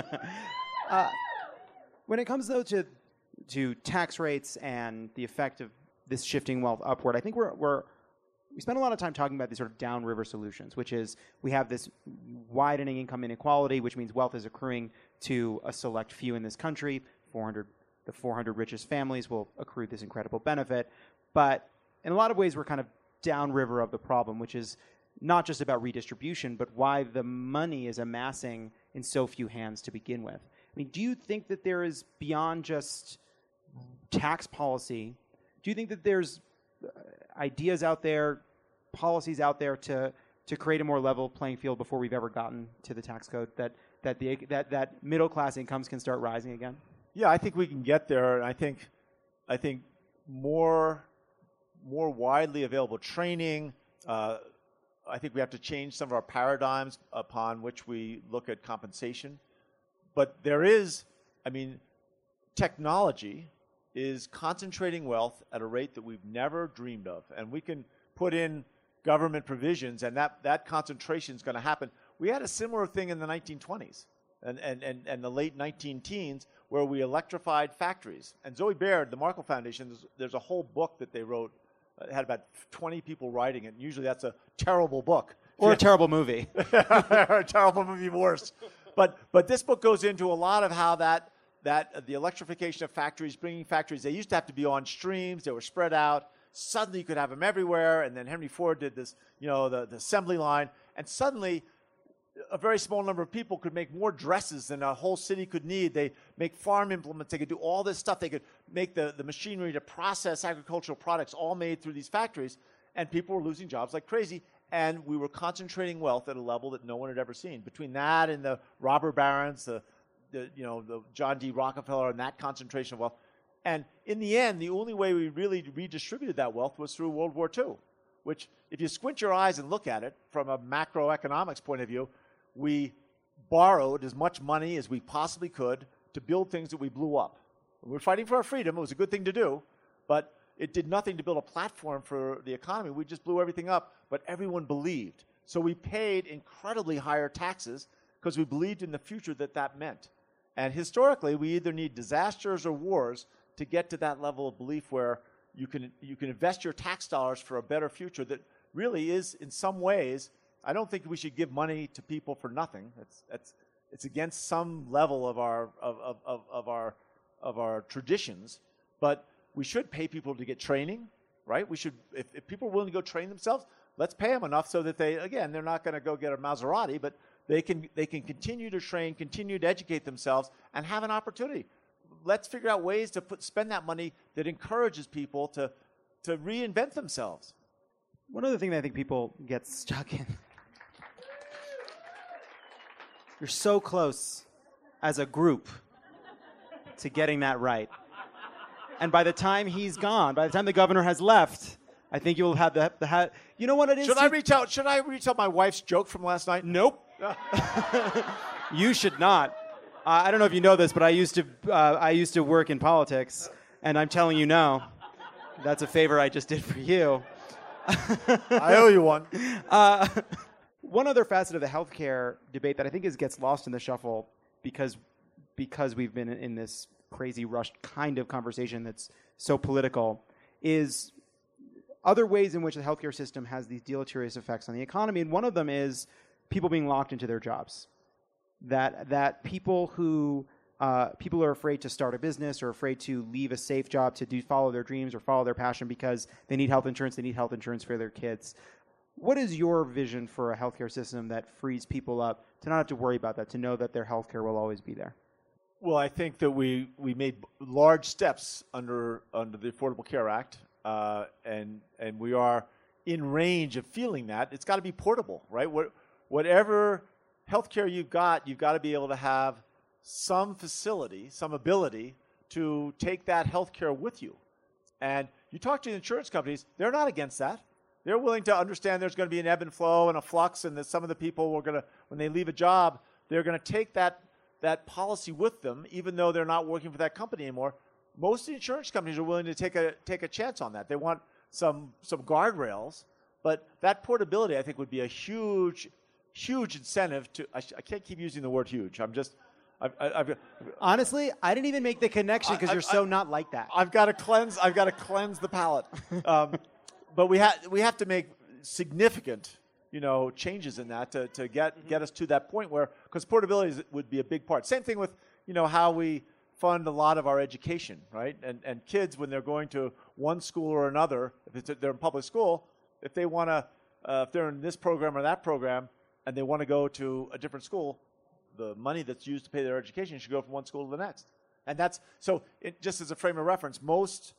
uh, when it comes, though, to to tax rates and the effect of this shifting wealth upward, I think we're we're we spend a lot of time talking about these sort of downriver solutions, which is we have this widening income inequality, which means wealth is accruing to a select few in this country. four hundred, the four hundred richest families will accrue this incredible benefit. But in a lot of ways, we're kind of downriver of the problem, which is not just about redistribution, but why the money is amassing in so few hands to begin with. I mean, do you think that there is, beyond just tax policy, do you think that there's ideas out there, policies out there to to create a more level playing field before we've ever gotten to the tax code, that that the that that middle class incomes can start rising again? Yeah, I think we can get there, and I think I think more more widely available training. Uh, I think we have to change some of our paradigms upon which we look at compensation. But there is, I mean, technology is concentrating wealth at a rate that we've never dreamed of. And we can put in government provisions, and that, that concentration is going to happen. We had a similar thing in the nineteen twenties and, and, and, and the late nineteen teens where we electrified factories. And Zoe Baird, the Markle Foundation, there's, there's a whole book that they wrote. It had about twenty people writing it. And usually that's a terrible book. Or a terrible movie. Or a terrible movie, worse. But but this book goes into a lot of how that that uh, the electrification of factories, bringing factories, they used to have to be on streams. They were spread out. Suddenly you could have them everywhere. And then Henry Ford did this, you know, the, the assembly line. And suddenly a very small number of people could make more dresses than a whole city could need. They make farm implements. They could do all this stuff. They could make the, the machinery to process agricultural products all made through these factories. And people were losing jobs like crazy. and we were concentrating wealth at a level that no one had ever seen. Between that and the robber barons, the, the you know the John D. Rockefeller, and that concentration of wealth, and in the end, the only way we really redistributed that wealth was through World War Two, which, if you squint your eyes and look at it from a macroeconomics point of view, we borrowed as much money as we possibly could to build things that we blew up. We were fighting for our freedom. It was a good thing to do, but it did nothing to build a platform for the economy. We just blew everything up, but everyone believed. So we paid incredibly higher taxes because we believed in the future that that meant. And historically, we either need disasters or wars to get to that level of belief where you can you can invest your tax dollars for a better future that really is, in some ways, I don't think we should give money to people for nothing. That's that's it's against some level of our of, of, of, of our of our traditions, but we should pay people to get training, right? We should, if, if people are willing to go train themselves, let's pay them enough so that they, again, they're not going to go get a Maserati, but they can they can continue to train, continue to educate themselves, and have an opportunity. Let's figure out ways to put spend that money that encourages people to to reinvent themselves. One other thing that I think people get stuck in. You're so close as a group to getting that right. And by the time he's gone, by the time the governor has left, I think you'll have the, the ha- you know what it is? Should to- I reach out? Should I reach out my wife's joke from last night? Nope. You should not. Uh, I don't know if you know this, but I used to uh, I used to work in politics, and I'm telling you no. That's a favor I just did for you. I owe you one. Uh, one other facet of the healthcare debate that I think is gets lost in the shuffle because because we've been in this crazy rushed kind of conversation that's so political is other ways in which the healthcare system has these deleterious effects on the economy. And one of them is people being locked into their jobs. That that people who uh, people are afraid to start a business or afraid to leave a safe job to do follow their dreams or follow their passion because they need health insurance. They need health insurance for their kids. What is your vision for a healthcare system that frees people up to not have to worry about that, to know that their healthcare will always be there? Well, I think that we, we made large steps under under the Affordable Care Act, uh, and and we are in range of feeling that. It's got to be portable, right? What, whatever healthcare you've got, you've got to be able to have some facility, some ability to take that healthcare with you. And you talk to the insurance companies, they're not against that. They're willing to understand there's going to be an ebb and flow and a flux, and that some of the people are going to, when they leave a job, they're going to take that that policy with them, even though they're not working for that company anymore. Most of the insurance companies are willing to take a take a chance on that. They want some some guardrails, but that portability, I think, would be a huge, huge incentive to. I, I can't keep using the word huge. I'm just. I've, I've, Honestly, I didn't even make the connection because you're so I, not like that. I've got to cleanse. I've got to cleanse the palate. Um, but we have we have to make significant, you know, changes in that to, to get mm-hmm. get us to that point where, because portability is, would be a big part. Same thing with, you know, how we fund a lot of our education, right? And and kids, when they're going to one school or another, if it's, they're in public school, if they want to, uh, if they're in this program or that program, and they want to go to a different school, the money that's used to pay their education should go from one school to the next. And that's, so it, just as a frame of reference, most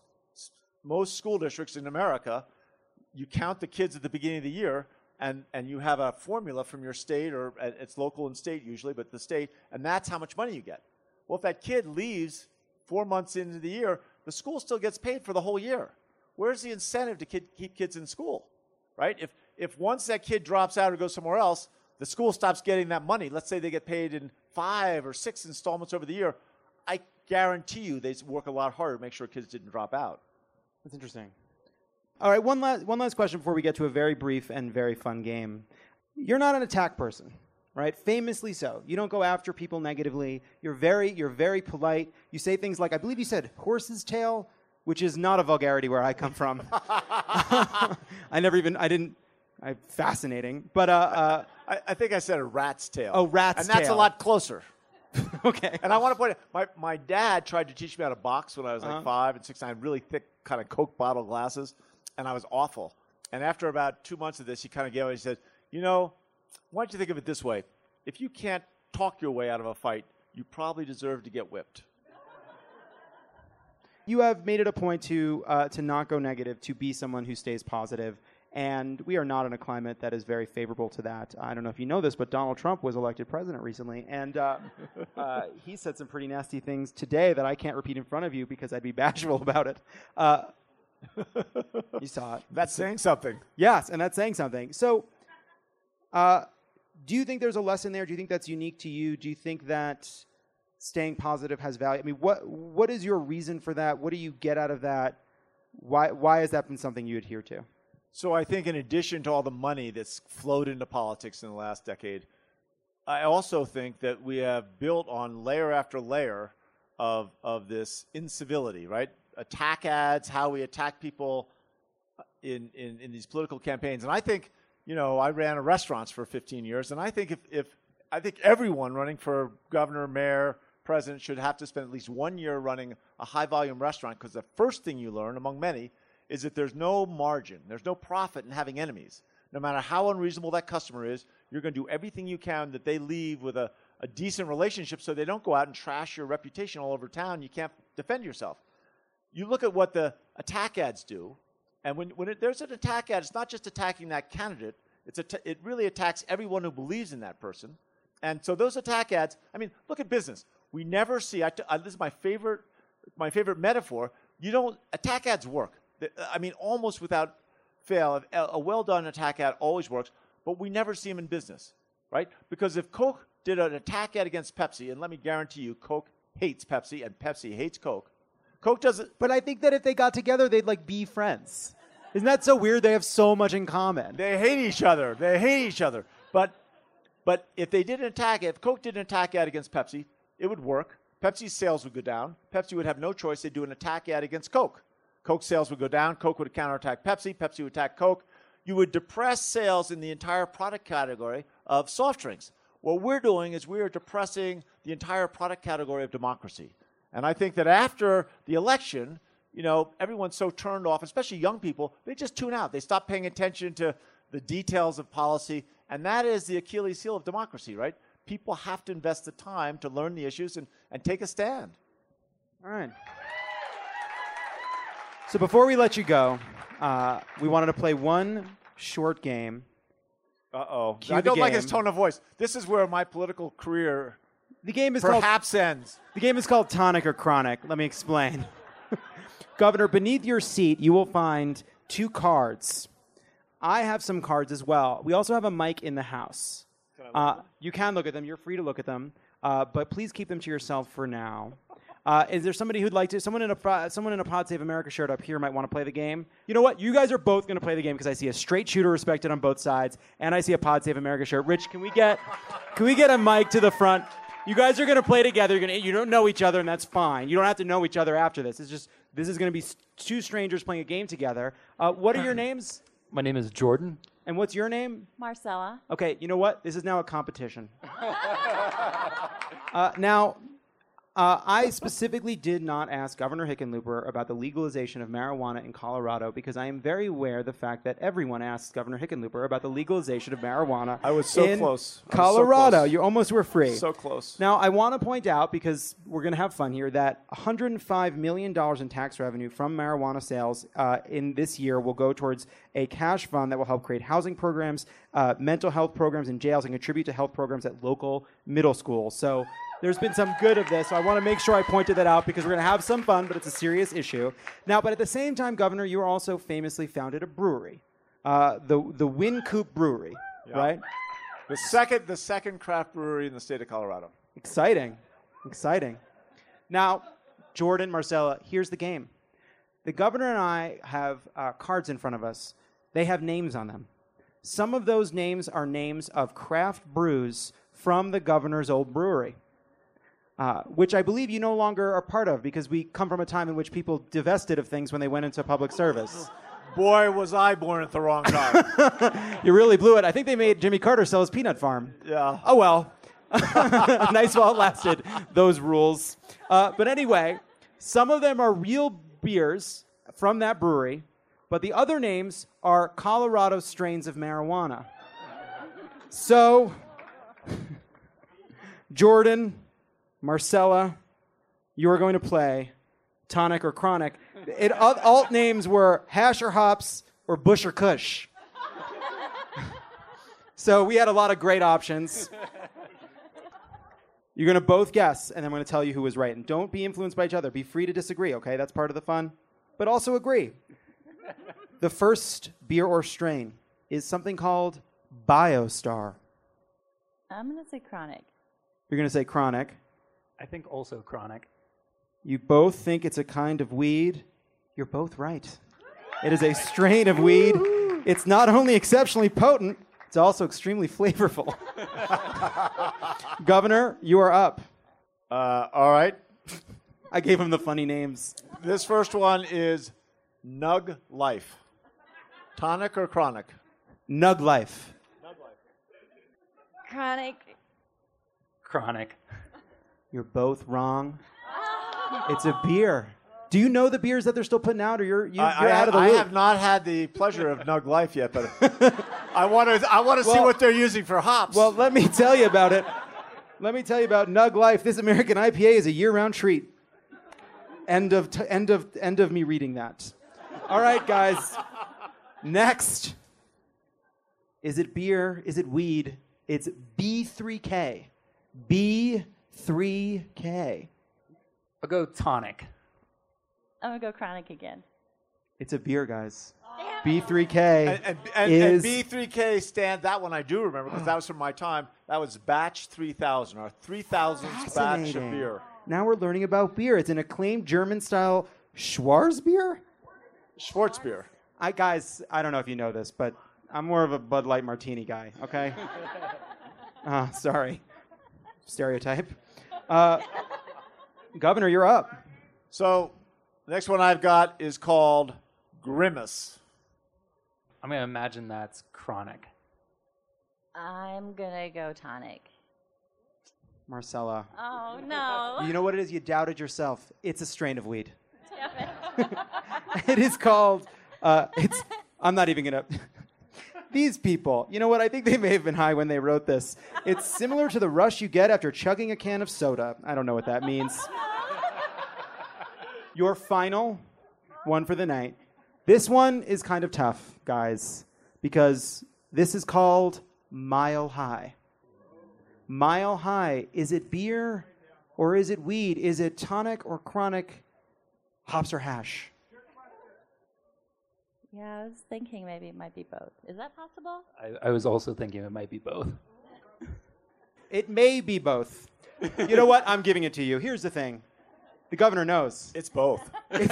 most school districts in America, you count the kids at the beginning of the year, and, and you have a formula from your state, or uh, it's local and state usually, but the state, and that's how much money you get. Well, if that kid leaves four months into the year, the school still gets paid for the whole year. Where's the incentive to kid, keep kids in school, right? If if once that kid drops out or goes somewhere else, the school stops getting that money. Let's say they get paid in five or six installments over the year. I guarantee you they work a lot harder to make sure kids didn't drop out. That's interesting. All right, one last one last question before we get to a very brief and very fun game. You're not an attack person, right? Famously so. You don't go after people negatively. You're very you're very polite. You say things like, I believe you said horse's tail, which is not a vulgarity where I come from. I never even I didn't I fascinating. But uh, uh I, I think I said a rat's tail. Oh, rat's tail. And that's tail. a lot closer. Okay. And I want to point out, my, my dad tried to teach me how to box when I was like uh-huh. five and six, and I had really thick kind of Coke bottle glasses, and I was awful. And after about two months of this, he kind of gave me, he said, you know, why don't you think of it this way? If you can't talk your way out of a fight, you probably deserve to get whipped. You have made it a point to uh, to not go negative, to be someone who stays positive. And we are not in a climate that is very favorable to that. I don't know if you know this, but Donald Trump was elected president recently. And uh, uh, he said some pretty nasty things today that I can't repeat in front of you because I'd be bashful about it. Uh, you saw it. That's saying something. Yes, and that's saying something. So uh, do you think there's a lesson there? Do you think that's unique to you? Do you think that staying positive has value? I mean, what what is your reason for that? What do you get out of that? Why why has that been something you adhere to? So I think in addition to all the money that's flowed into politics in the last decade, I also think that we have built on layer after layer of of this incivility, right? Attack ads, how we attack people in, in, in these political campaigns. And I think, you know, I ran restaurants for fifteen years, and I think if, if I think everyone running for governor, mayor, president should have to spend at least one year running a high-volume restaurant, because the first thing you learn, among many, is that there's no margin, there's no profit in having enemies. No matter how unreasonable that customer is, you're going to do everything you can that they leave with a, a decent relationship so they don't go out and trash your reputation all over town. You can't defend yourself. You look at what the attack ads do, and when, when it, there's an attack ad, it's not just attacking that candidate, it's a t- it really attacks everyone who believes in that person. And so those attack ads, I mean, look at business. We never see, I t- I, this is my favorite, my favorite metaphor, you don't, attack ads work. I mean, almost without fail, a, a well-done attack ad always works, but we never see them in business, right? Because if Coke did an attack ad against Pepsi, and let me guarantee you, Coke hates Pepsi, and Pepsi hates Coke. Coke doesn't... But I think that if they got together, they'd, like, be friends. Isn't that so weird? They have so much in common. They hate each other. They hate each other. But but if they did an attack, if Coke did an attack ad against Pepsi, it would work. Pepsi's sales would go down. Pepsi would have no choice. They'd do an attack ad against Coke. Coke sales would go down. Coke would counterattack Pepsi. Pepsi would attack Coke. You would depress sales in the entire product category of soft drinks. What we're doing is we are depressing the entire product category of democracy. And I think that after the election, you know, everyone's so turned off, especially young people, they just tune out. They stop paying attention to the details of policy. And that is the Achilles heel of democracy, right? People have to invest the time to learn the issues and, and take a stand. All right. So before we let you go, uh, we wanted to play one short game. Uh-oh. Cue I the don't like game. his tone of voice. This is where my political career The game is perhaps called, ends. The game is called Tonic or Chronic. Let me explain. Governor, beneath your seat, you will find two cards. I have some cards as well. We also have a mic in the house. Can I look Uh, at them? you can look at them. You're free to look at them. Uh, but please keep them to yourself for now. Uh, is there somebody who'd like to? Someone in a pro- someone in a Pod Save America shirt up here might want to play the game. You know what? You guys are both going to play the game because I see a straight shooter respected on both sides, and I see a Pod Save America shirt. Rich, can we get can we get a mic to the front? You guys are going to play together. You're gonna, you don't know each other, and that's fine. You don't have to know each other after this. It's just this is going to be two strangers playing a game together. Uh, what are your names? My name is Jordan. And what's your name? Marcella. Okay, you know what? This is now a competition. uh, now, uh, I specifically did not ask Governor Hickenlooper about the legalization of marijuana in Colorado because I am very aware of the fact that everyone asks Governor Hickenlooper about the legalization of marijuana. I was so in close. I was so Colorado. close. You almost were free. So close. Now, I want to point out, because we're going to have fun here, that one hundred five million dollars in tax revenue from marijuana sales uh, in this year will go towards a cash fund that will help create housing programs, uh, mental health programs in jails, and contribute to health programs at local middle schools. So there's been some good of this, so I want to make sure I pointed that out because we're going to have some fun, but it's a serious issue. Now, but at the same time, Governor, you also famously founded a brewery, uh, the the Wynn Coop Brewery, Yeah. right? The second, the second craft brewery in the state of Colorado. Exciting. Exciting. Now, Jordan, Marcella, here's the game. The governor and I have uh, cards in front of us. They have names on them. Some of those names are names of craft brews from the governor's old brewery, uh, which I believe you no longer are part of because we come from a time in which people divested of things when they went into public service. Boy, was I born at the wrong time. You really blew it. I think they made Jimmy Carter sell his peanut farm. Yeah. Oh, well. Nice while it lasted, those rules. Uh, but anyway, some of them are real beers from that brewery, but the other names are Colorado strains of marijuana. So, Jordan, Marcella, you are going to play Tonic or Chronic. It, alt names were Hash or Hops or Bush or Kush. So we had a lot of great options. You're going to both guess, and I'm going to tell you who was right. And don't be influenced by each other. Be free to disagree, okay? That's part of the fun. But also agree. The first beer or strain is something called BioStar. I'm going to say chronic. You're going to say chronic. I think also chronic. You both think it's a kind of weed. You're both right. It is a strain of weed. It's not only exceptionally potent, it's also extremely flavorful. Governor, you are up. Uh, all right. I gave him the funny names. This first one is Nug Life. Tonic or chronic? Nug Life. Chronic. Chronic. You're both wrong. It's a beer. Do you know the beers that they're still putting out, or you're, you, I, you're I, out of the I loop? have not had the pleasure of Nug Life yet, but I want to. I want to see Well- what they're using for hops. Well, let me tell you about it. Let me tell you about Nug Life. This American I P A is a year-round treat. End of t- end of end of me reading that. All right, guys. Next. Is it beer? Is it weed? It's B three K. B three K. I'll go tonic. I'm going to go chronic again. It's a beer, guys. B three K and, and, and, is and B three K stand, that one I do remember because that was from my time. That was batch three thousand, our three thousandth batch of fascinating. beer. Now we're learning about beer. It's an acclaimed German-style Schwarzbier? Schwarzbier. I guys, I don't know if you know this, but I'm more of a Bud Light Martini guy, okay? uh, sorry. Stereotype. Uh, Governor, you're up. So, the next one I've got is called Grimace. I'm going to imagine that's chronic. I'm going to go tonic. Marcella. Oh, no. You know what it is? You doubted yourself. It's a strain of weed. It is called, uh, it's, I'm not even going to, these people, you know what? I think they may have been high when they wrote this. It's similar to the rush you get after chugging a can of soda. I don't know what that means. Your final one for the night. This one is kind of tough, guys, because this is called Mile High. Mile High. Is it beer or is it weed? Is it tonic or chronic? Hops or hash? Yeah, I was thinking maybe it might be both. Is that possible? I, I was also thinking it might be both. It may be both. You know what? I'm giving it to you. Here's the thing. The governor knows. It's both.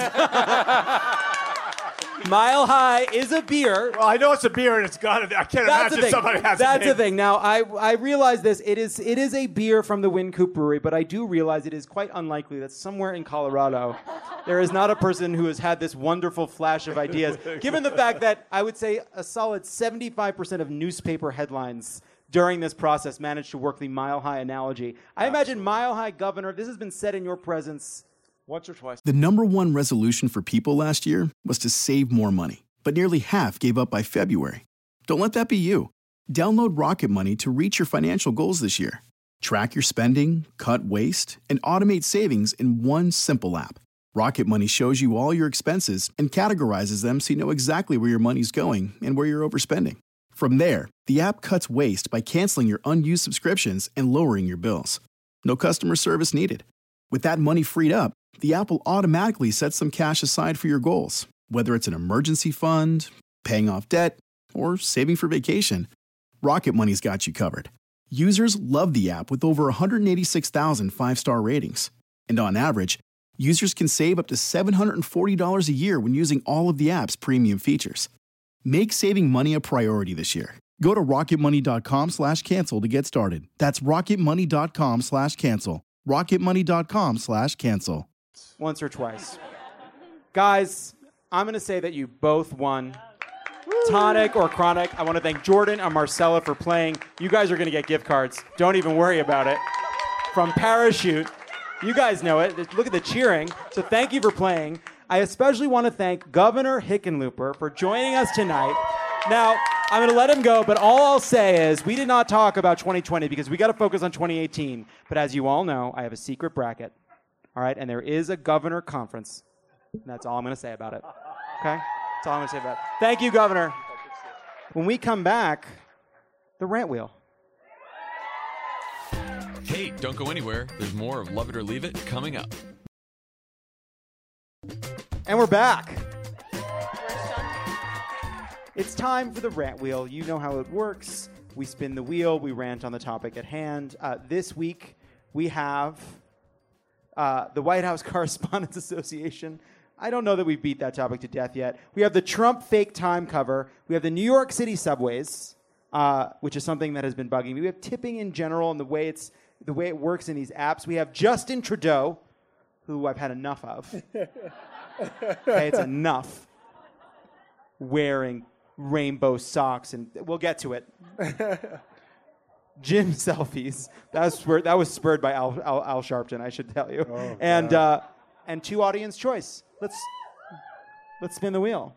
Mile High is a beer. Well, I know it's a beer, and it's got it. I can't That's imagine the thing. somebody has That's a the thing. Now, I I realize this. It is it is a beer from the Wynkoop Brewery, but I do realize it is quite unlikely that somewhere in Colorado there is not a person who has had this wonderful flash of ideas, given the fact that I would say a solid seventy-five percent of newspaper headlines during this process managed to work the Mile High analogy. I imagine Mile High, Governor, this has been said in your presence once or twice. The number one resolution for people last year was to save more money, but nearly half gave up by February. Don't let that be you. Download Rocket Money to reach your financial goals this year. Track your spending, cut waste, and automate savings in one simple app. Rocket Money shows you all your expenses and categorizes them so you know exactly where your money's going and where you're overspending. From there, the app cuts waste by canceling your unused subscriptions and lowering your bills. No customer service needed. With that money freed up, the app will automatically set some cash aside for your goals, whether it's an emergency fund, paying off debt, or saving for vacation. Rocket Money's got you covered. Users love the app with over one hundred eighty-six thousand five-star ratings. And on average, users can save up to seven hundred forty dollars a year when using all of the app's premium features. Make saving money a priority this year. Go to rocketmoney.com slash cancel to get started. That's rocketmoney.com slash cancel. rocketmoney.com slash cancel. once or twice. Guys, I'm going to say that you both won. Tonic or chronic. I want to thank Jordan and Marcella for playing. You guys are going to get gift cards. Don't even worry about it. From Parachute. You guys know it. Look at the cheering. So thank you for playing. I especially want to thank Governor Hickenlooper for joining us tonight. Now, I'm going to let him go, but all I'll say is we did not talk about twenty twenty because we got to focus on twenty eighteen. But as you all know, I have a secret bracket. All right? And there is a governor conference. And that's all I'm going to say about it. Okay? That's all I'm going to say about it. Thank you, Governor. When we come back, the rant wheel. Hey, don't go anywhere. There's more of Love It or Leave It coming up. And we're back. It's time for the rant wheel. You know how it works. We spin the wheel. We rant on the topic at hand. Uh, this week, we have uh, the White House Correspondents Association. I don't know that we've beat that topic to death yet. We have the Trump fake time cover. We have the New York City subways, uh, which is something that has been bugging me. We have tipping in general and the way it's the way it works in these apps. We have Justin Trudeau, who I've had enough of. Okay, it's enough. Wearing rainbow socks, and we'll get to it. Gym selfies. That was spurred, that was spurred by Al, Al, Al Sharpton, I should tell you. Oh, and uh, and two audience choice. Let's let's spin the wheel.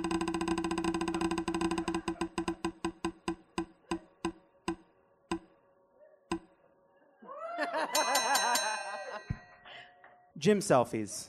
Gym selfies.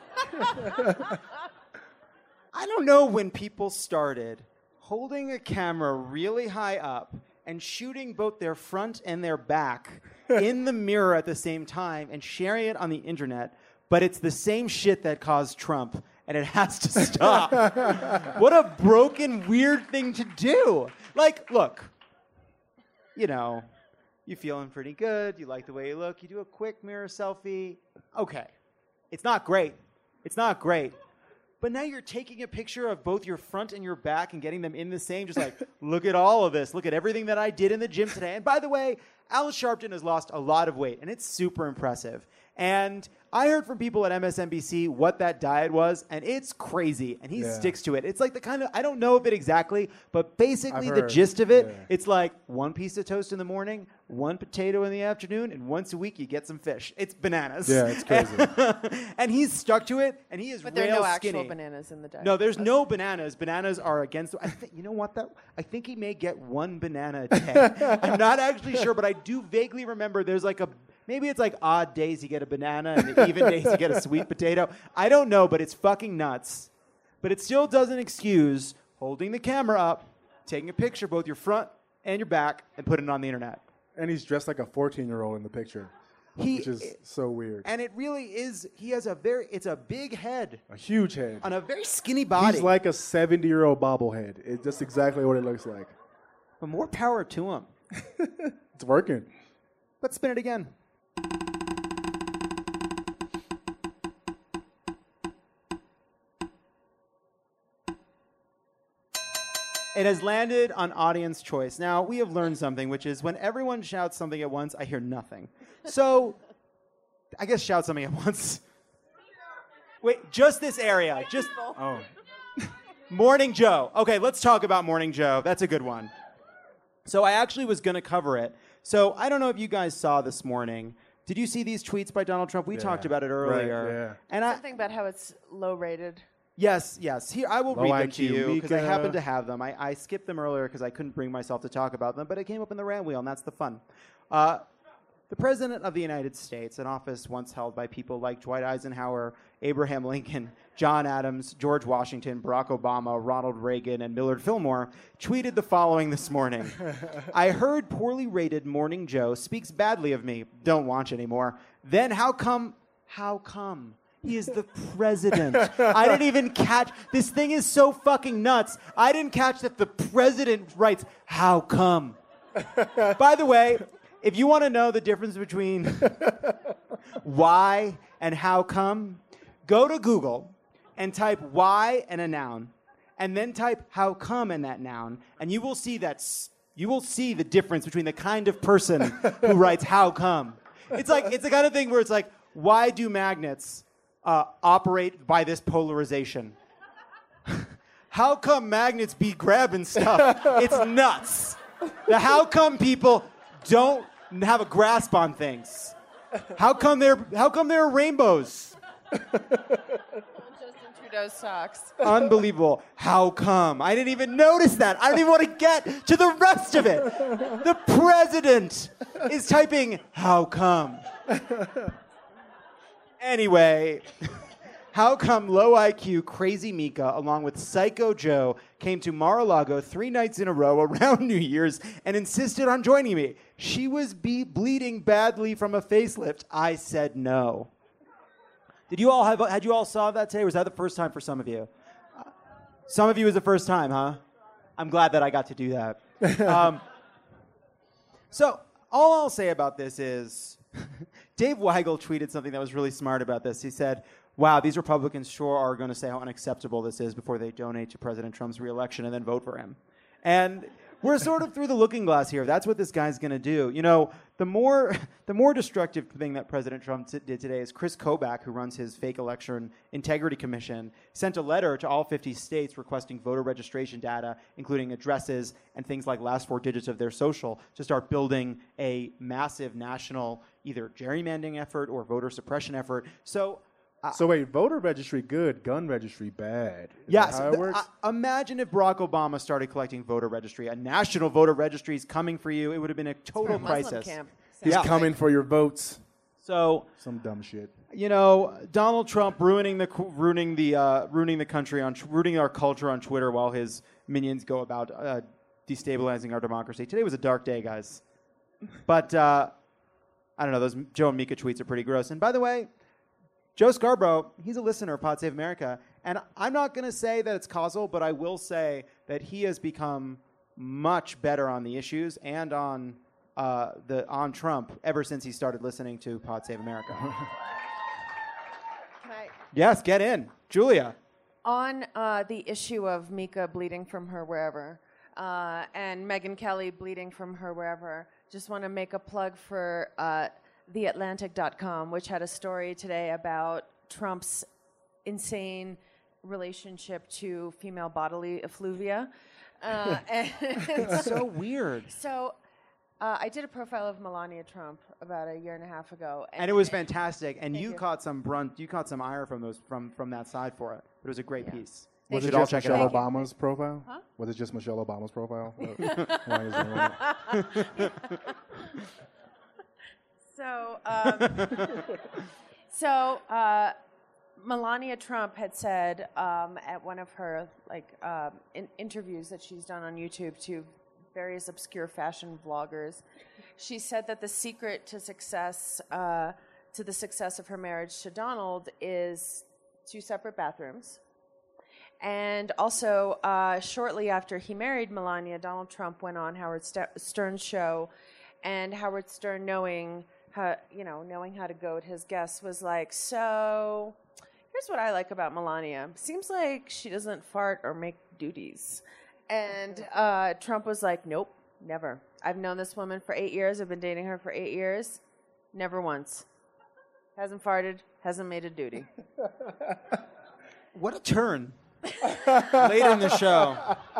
I don't know when people started holding a camera really high up and shooting both their front and their back in the mirror at the same time and sharing it on the internet, but it's the same shit that caused Trump, and it has to stop. What a broken, weird thing to do. Like, look, you know, you're feeling pretty good, you like the way you look, you do a quick mirror selfie. Okay. It's not great. It's not great. But now you're taking a picture of both your front and your back and getting them in the same, just like, look at all of this. Look at everything that I did in the gym today. And by the way, Al Sharpton has lost a lot of weight, and it's super impressive. And I heard from people at M S N B C what that diet was, and it's crazy, and he Yeah. sticks to it. It's like the kind of, I don't know of it exactly, but basically I've the heard, gist of it, yeah. it's like one piece of toast in the morning, one potato in the afternoon, and once a week you get some fish. It's bananas. Yeah, it's crazy. And he's stuck to it, and he is But there real are no actual skinny. bananas in the diet. No, there's no bananas. Bananas are against. I think you know what that. I think he may get one banana a day. I'm not actually sure, but I do vaguely remember there's like a maybe it's like odd days you get a banana and the even days you get a sweet potato. I don't know, but it's fucking nuts. But it still doesn't excuse holding the camera up, taking a picture of both your front and your back, and putting it on the internet. And he's dressed like a fourteen-year-old in the picture, He- which is so weird. And it really is. He has a very. It's a big head A huge head. on a very skinny body. He's like a seventy-year-old bobblehead. It's just exactly what it looks like. But more power to him. It's working. Let's spin it again. It has landed on audience choice. Now, we have learned something, which is when everyone shouts something at once, I hear nothing. So, I guess shout something at once. Wait, just this area. Just Oh. Morning Joe. Okay, let's talk about Morning Joe. That's a good one. So I actually was going to cover it. So I don't know if you guys saw this morning. Did you see these tweets by Donald Trump? We Yeah. talked about it Right, earlier. yeah. And I Something about how it's low rated. yes, yes. Here I will Low read them I to Q you because I Mika. happen to have them. I, I skipped them earlier because I couldn't bring myself to talk about them, but it came up in the rant wheel, and that's the fun. Uh, The President of the United States, an office once held by people like Dwight Eisenhower, Abraham Lincoln, John Adams, George Washington, Barack Obama, Ronald Reagan, and Millard Fillmore, tweeted the following this morning. I heard poorly rated Morning Joe speaks badly of me. Don't watch anymore. Then how come, how come? He is the president. I didn't even catch, this thing is so fucking nuts. I didn't catch that the president writes, how come? By the way, if you want to know the difference between why and how come, go to Google and type why and a noun, and then type how come in that noun, and you will see that s- you will see the difference between the kind of person who writes how come. It's like it's the kind of thing where it's like, why do magnets uh, operate by this polarization? How come magnets be grabbing stuff? It's nuts. The how come people don't have a grasp on things. How come there? How come there are rainbows? Justin Trudeau's socks. Unbelievable. How come? I didn't even notice that. I don't even want to get to the rest of it. The president is typing, how come? Anyway, How come low I Q Crazy Mika, along with Psycho Joe, came to Mar-a-Lago three nights in a row around New Year's and insisted on joining me? She was be- bleeding badly from a facelift. I said no. Did you all have? Had you all saw that today? Or was that the first time for some of you? Uh, some of you was the first time, huh? I'm glad that I got to do that. Um, so all I'll say about this is, Dave Weigel tweeted something that was really smart about this. He said, wow, these Republicans sure are going to say how unacceptable this is before they donate to President Trump's reelection and then vote for him. And we're sort of through the looking glass here. That's what this guy's going to do. You know, the more the more destructive thing that President Trump t- did today is Chris Kobach, who runs his fake election integrity commission, sent a letter to all fifty states requesting voter registration data, including addresses and things like last four digits of their social, to start building a massive national either gerrymandering effort or voter suppression effort. So Uh, so wait, voter registry good, gun registry bad. Is yes. that how it works? Uh, imagine if Barack Obama started collecting voter registry. A national voter registry is coming for you. It would have been a total crisis. Camp. He's Yeah. coming for your votes. So some dumb shit. You know, Donald Trump ruining the ruining the uh, ruining the country on ruining our culture on Twitter while his minions go about uh, destabilizing our democracy. Today was a dark day, guys. But uh, I don't know. Those Joe and Mika tweets are pretty gross. And by the way, Joe Scarborough, he's a listener of Pod Save America, and I'm not going to say that it's causal, but I will say that he has become much better on the issues and on uh, the on Trump ever since he started listening to Pod Save America. Can I, Yes, get in, Julia. on uh, the issue of Mika bleeding from her wherever uh, and Megyn Kelly bleeding from her wherever, just want to make a plug for uh, the atlantic dot com, which had a story today about Trump's insane relationship to female bodily effluvia. Uh, and It's so weird. So uh, I did a profile of Melania Trump about a year and a half ago. And it was fantastic. And Thank you, you. caught some brunt, you caught some ire from those from, from that side for it. It was a great piece. Was You it should all just check it Michelle out. Obama's profile? Huh? Was it just Michelle Obama's profile? Why is it? So, um, so uh, Melania Trump had said um, at one of her like um, in- interviews that she's done on YouTube to various obscure fashion vloggers, she said that the secret to success, uh, to the success of her marriage to Donald, is two separate bathrooms. And also, uh, shortly after he married Melania, Donald Trump went on Howard St- Stern's show, and Howard Stern, knowing how, you know, knowing how to goad his guests, was like, "So, here's what I like about Melania. Seems like she doesn't fart or make duties." And uh, Trump was like, "Nope, never. I've known this woman for eight years. I've been dating her for eight years. Never once. Hasn't farted. Hasn't made a duty." What a turn. Later in the show.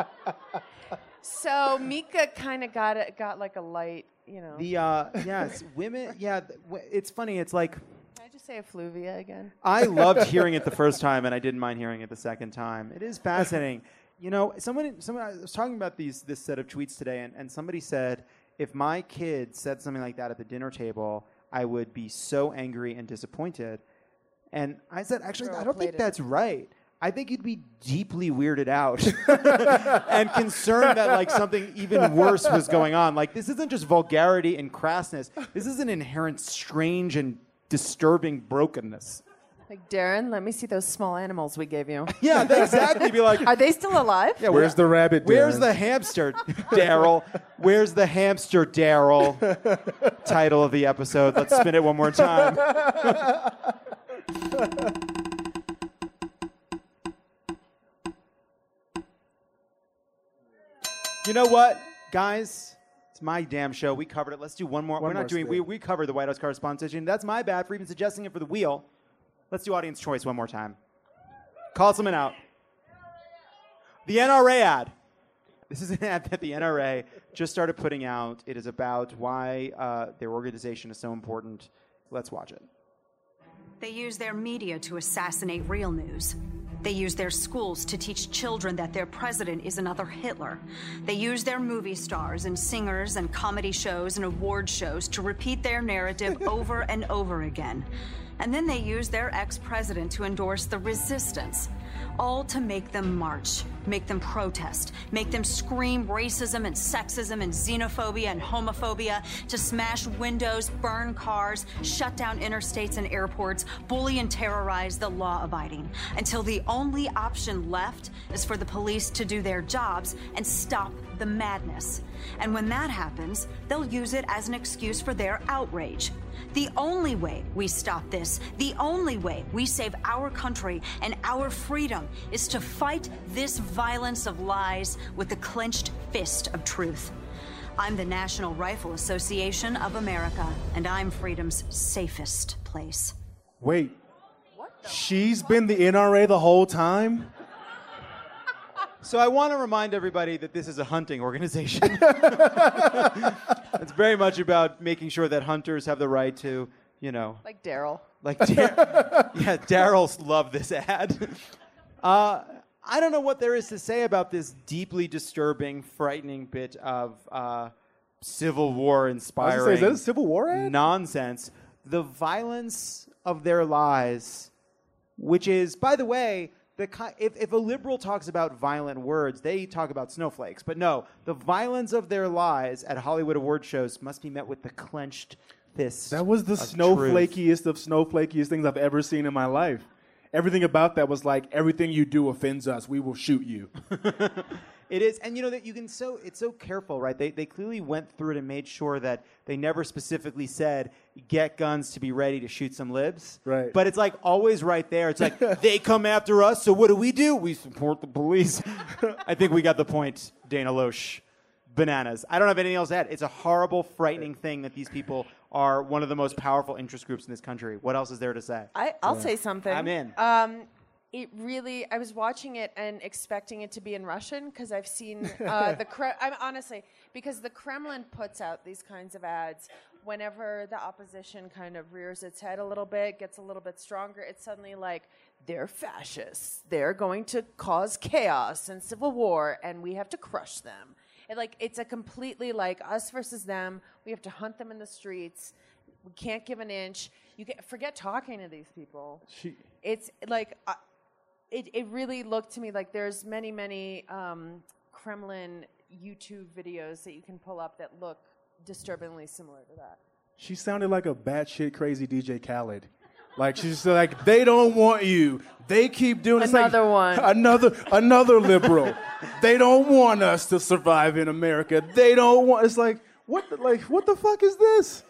So Mika kind of got it, got like a light, you know. The uh, yes, women. Yeah, th- w- it's funny. It's like Can I just say effluvia again? I loved hearing it the first time, and I didn't mind hearing it the second time. It is fascinating. You know, someone, someone I was talking about these this set of tweets today, and, and somebody said, if my kid said something like that at the dinner table, I would be so angry and disappointed. And I said, actually, Throw a I don't plate think at that's right. I think you'd be deeply weirded out and concerned that like something even worse was going on. Like this isn't just vulgarity and crassness. This is an inherent strange and disturbing brokenness. Like, Darren, let me see those small animals we gave you. Yeah, exactly. Be like, are they still alive? Yeah, Where's the rabbit, Where's Darren? the hamster, Daryl? Where's the hamster, Daryl? Title of the episode. Let's spin it one more time. You know what, guys? It's my damn show. We covered it. Let's do one more. One We're not more doing. spin. We we covered the White House correspondence edition. That's my bad for even suggesting it for the wheel. Let's do audience choice one more time. Call someone out. The N R A ad. This is an ad that the N R A just started putting out. It is about why uh, their organization is so important. Let's watch it. They use their media to assassinate real news. They use their schools to teach children that their president is another Hitler. They use their movie stars and singers and comedy shows and award shows to repeat their narrative over and over again. And then they use their ex-president to endorse the resistance, all to make them march, make them protest, make them scream racism and sexism and xenophobia and homophobia, to smash windows, burn cars, shut down interstates and airports, bully and terrorize the law-abiding, until the only option left is for the police to do their jobs and stop the madness. And when that happens, they'll use it as an excuse for their outrage. The only way we stop this, the only way we save our country and our freedom, is to fight this violence of lies with the clenched fist of truth. I'm the National Rifle Association of America, and I'm freedom's safest place. Wait, she's been the N R A the whole time? So I want to remind everybody that this is a hunting organization. It's very much about making sure that hunters have the right to, you know... Like Daryl. Like Dar- yeah, Daryl's loved this ad. Uh, I don't know what there is to say about this deeply disturbing, frightening bit of uh, Civil War inspiring... I was gonna say, is that a Civil War ad? Nonsense. The violence of their lies, which is, by the way... The ki- if, if a liberal talks about violent words, they talk about snowflakes. But no, the violence of their lies at Hollywood award shows must be met with the clenched fist. That was the of snowflakiest truth. of snowflakiest things I've ever seen in my life. Everything about that was like, everything you do offends us. We will shoot you. It is, and you know that you can so it's so careful, right? They they clearly went through it and made sure that they never specifically said get guns to be ready to shoot some libs. Right. But it's like always right there. It's like they come after us, so what do we do? We support the police. I think we got the point, Dana Loesch. Bananas. I don't have anything else to add. It's a horrible, frightening thing that these people are one of the most powerful interest groups in this country. What else is there to say? I, I'll Yeah. say something. I'm in. Um, it really, I was watching it and expecting it to be in Russian because I've seen uh, the, Kre- I'm honestly, because the Kremlin puts out these kinds of ads whenever the opposition kind of rears its head a little bit, gets a little bit stronger, it's suddenly like, they're fascists. They're going to cause chaos and civil war, and we have to crush them. It, like, it's a completely like us versus them. We have to hunt them in the streets. We can't give an inch. You get, forget talking to these people. She, it's like, uh, it, it really looked to me like there's many, many um, Kremlin YouTube videos that you can pull up that look disturbingly similar to that. she sounded like a batshit crazy D J Khaled. Like, she's like, they don't want you. They keep doing it. Another like, one. Another another liberal. They don't want us to survive in America. They don't want. It's like, what? The, like, what the fuck is this?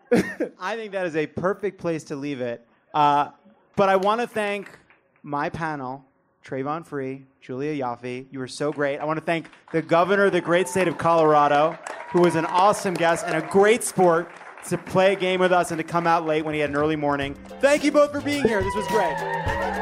I think that is a perfect place to leave it. Uh, but I want to thank my panel, Trayvon Free, Julia Yaffe. You were so great. I want to thank the governor of the great state of Colorado, who was an awesome guest and a great sport to play a game with us and to come out late when he had an early morning. Thank you both for being here. This was great.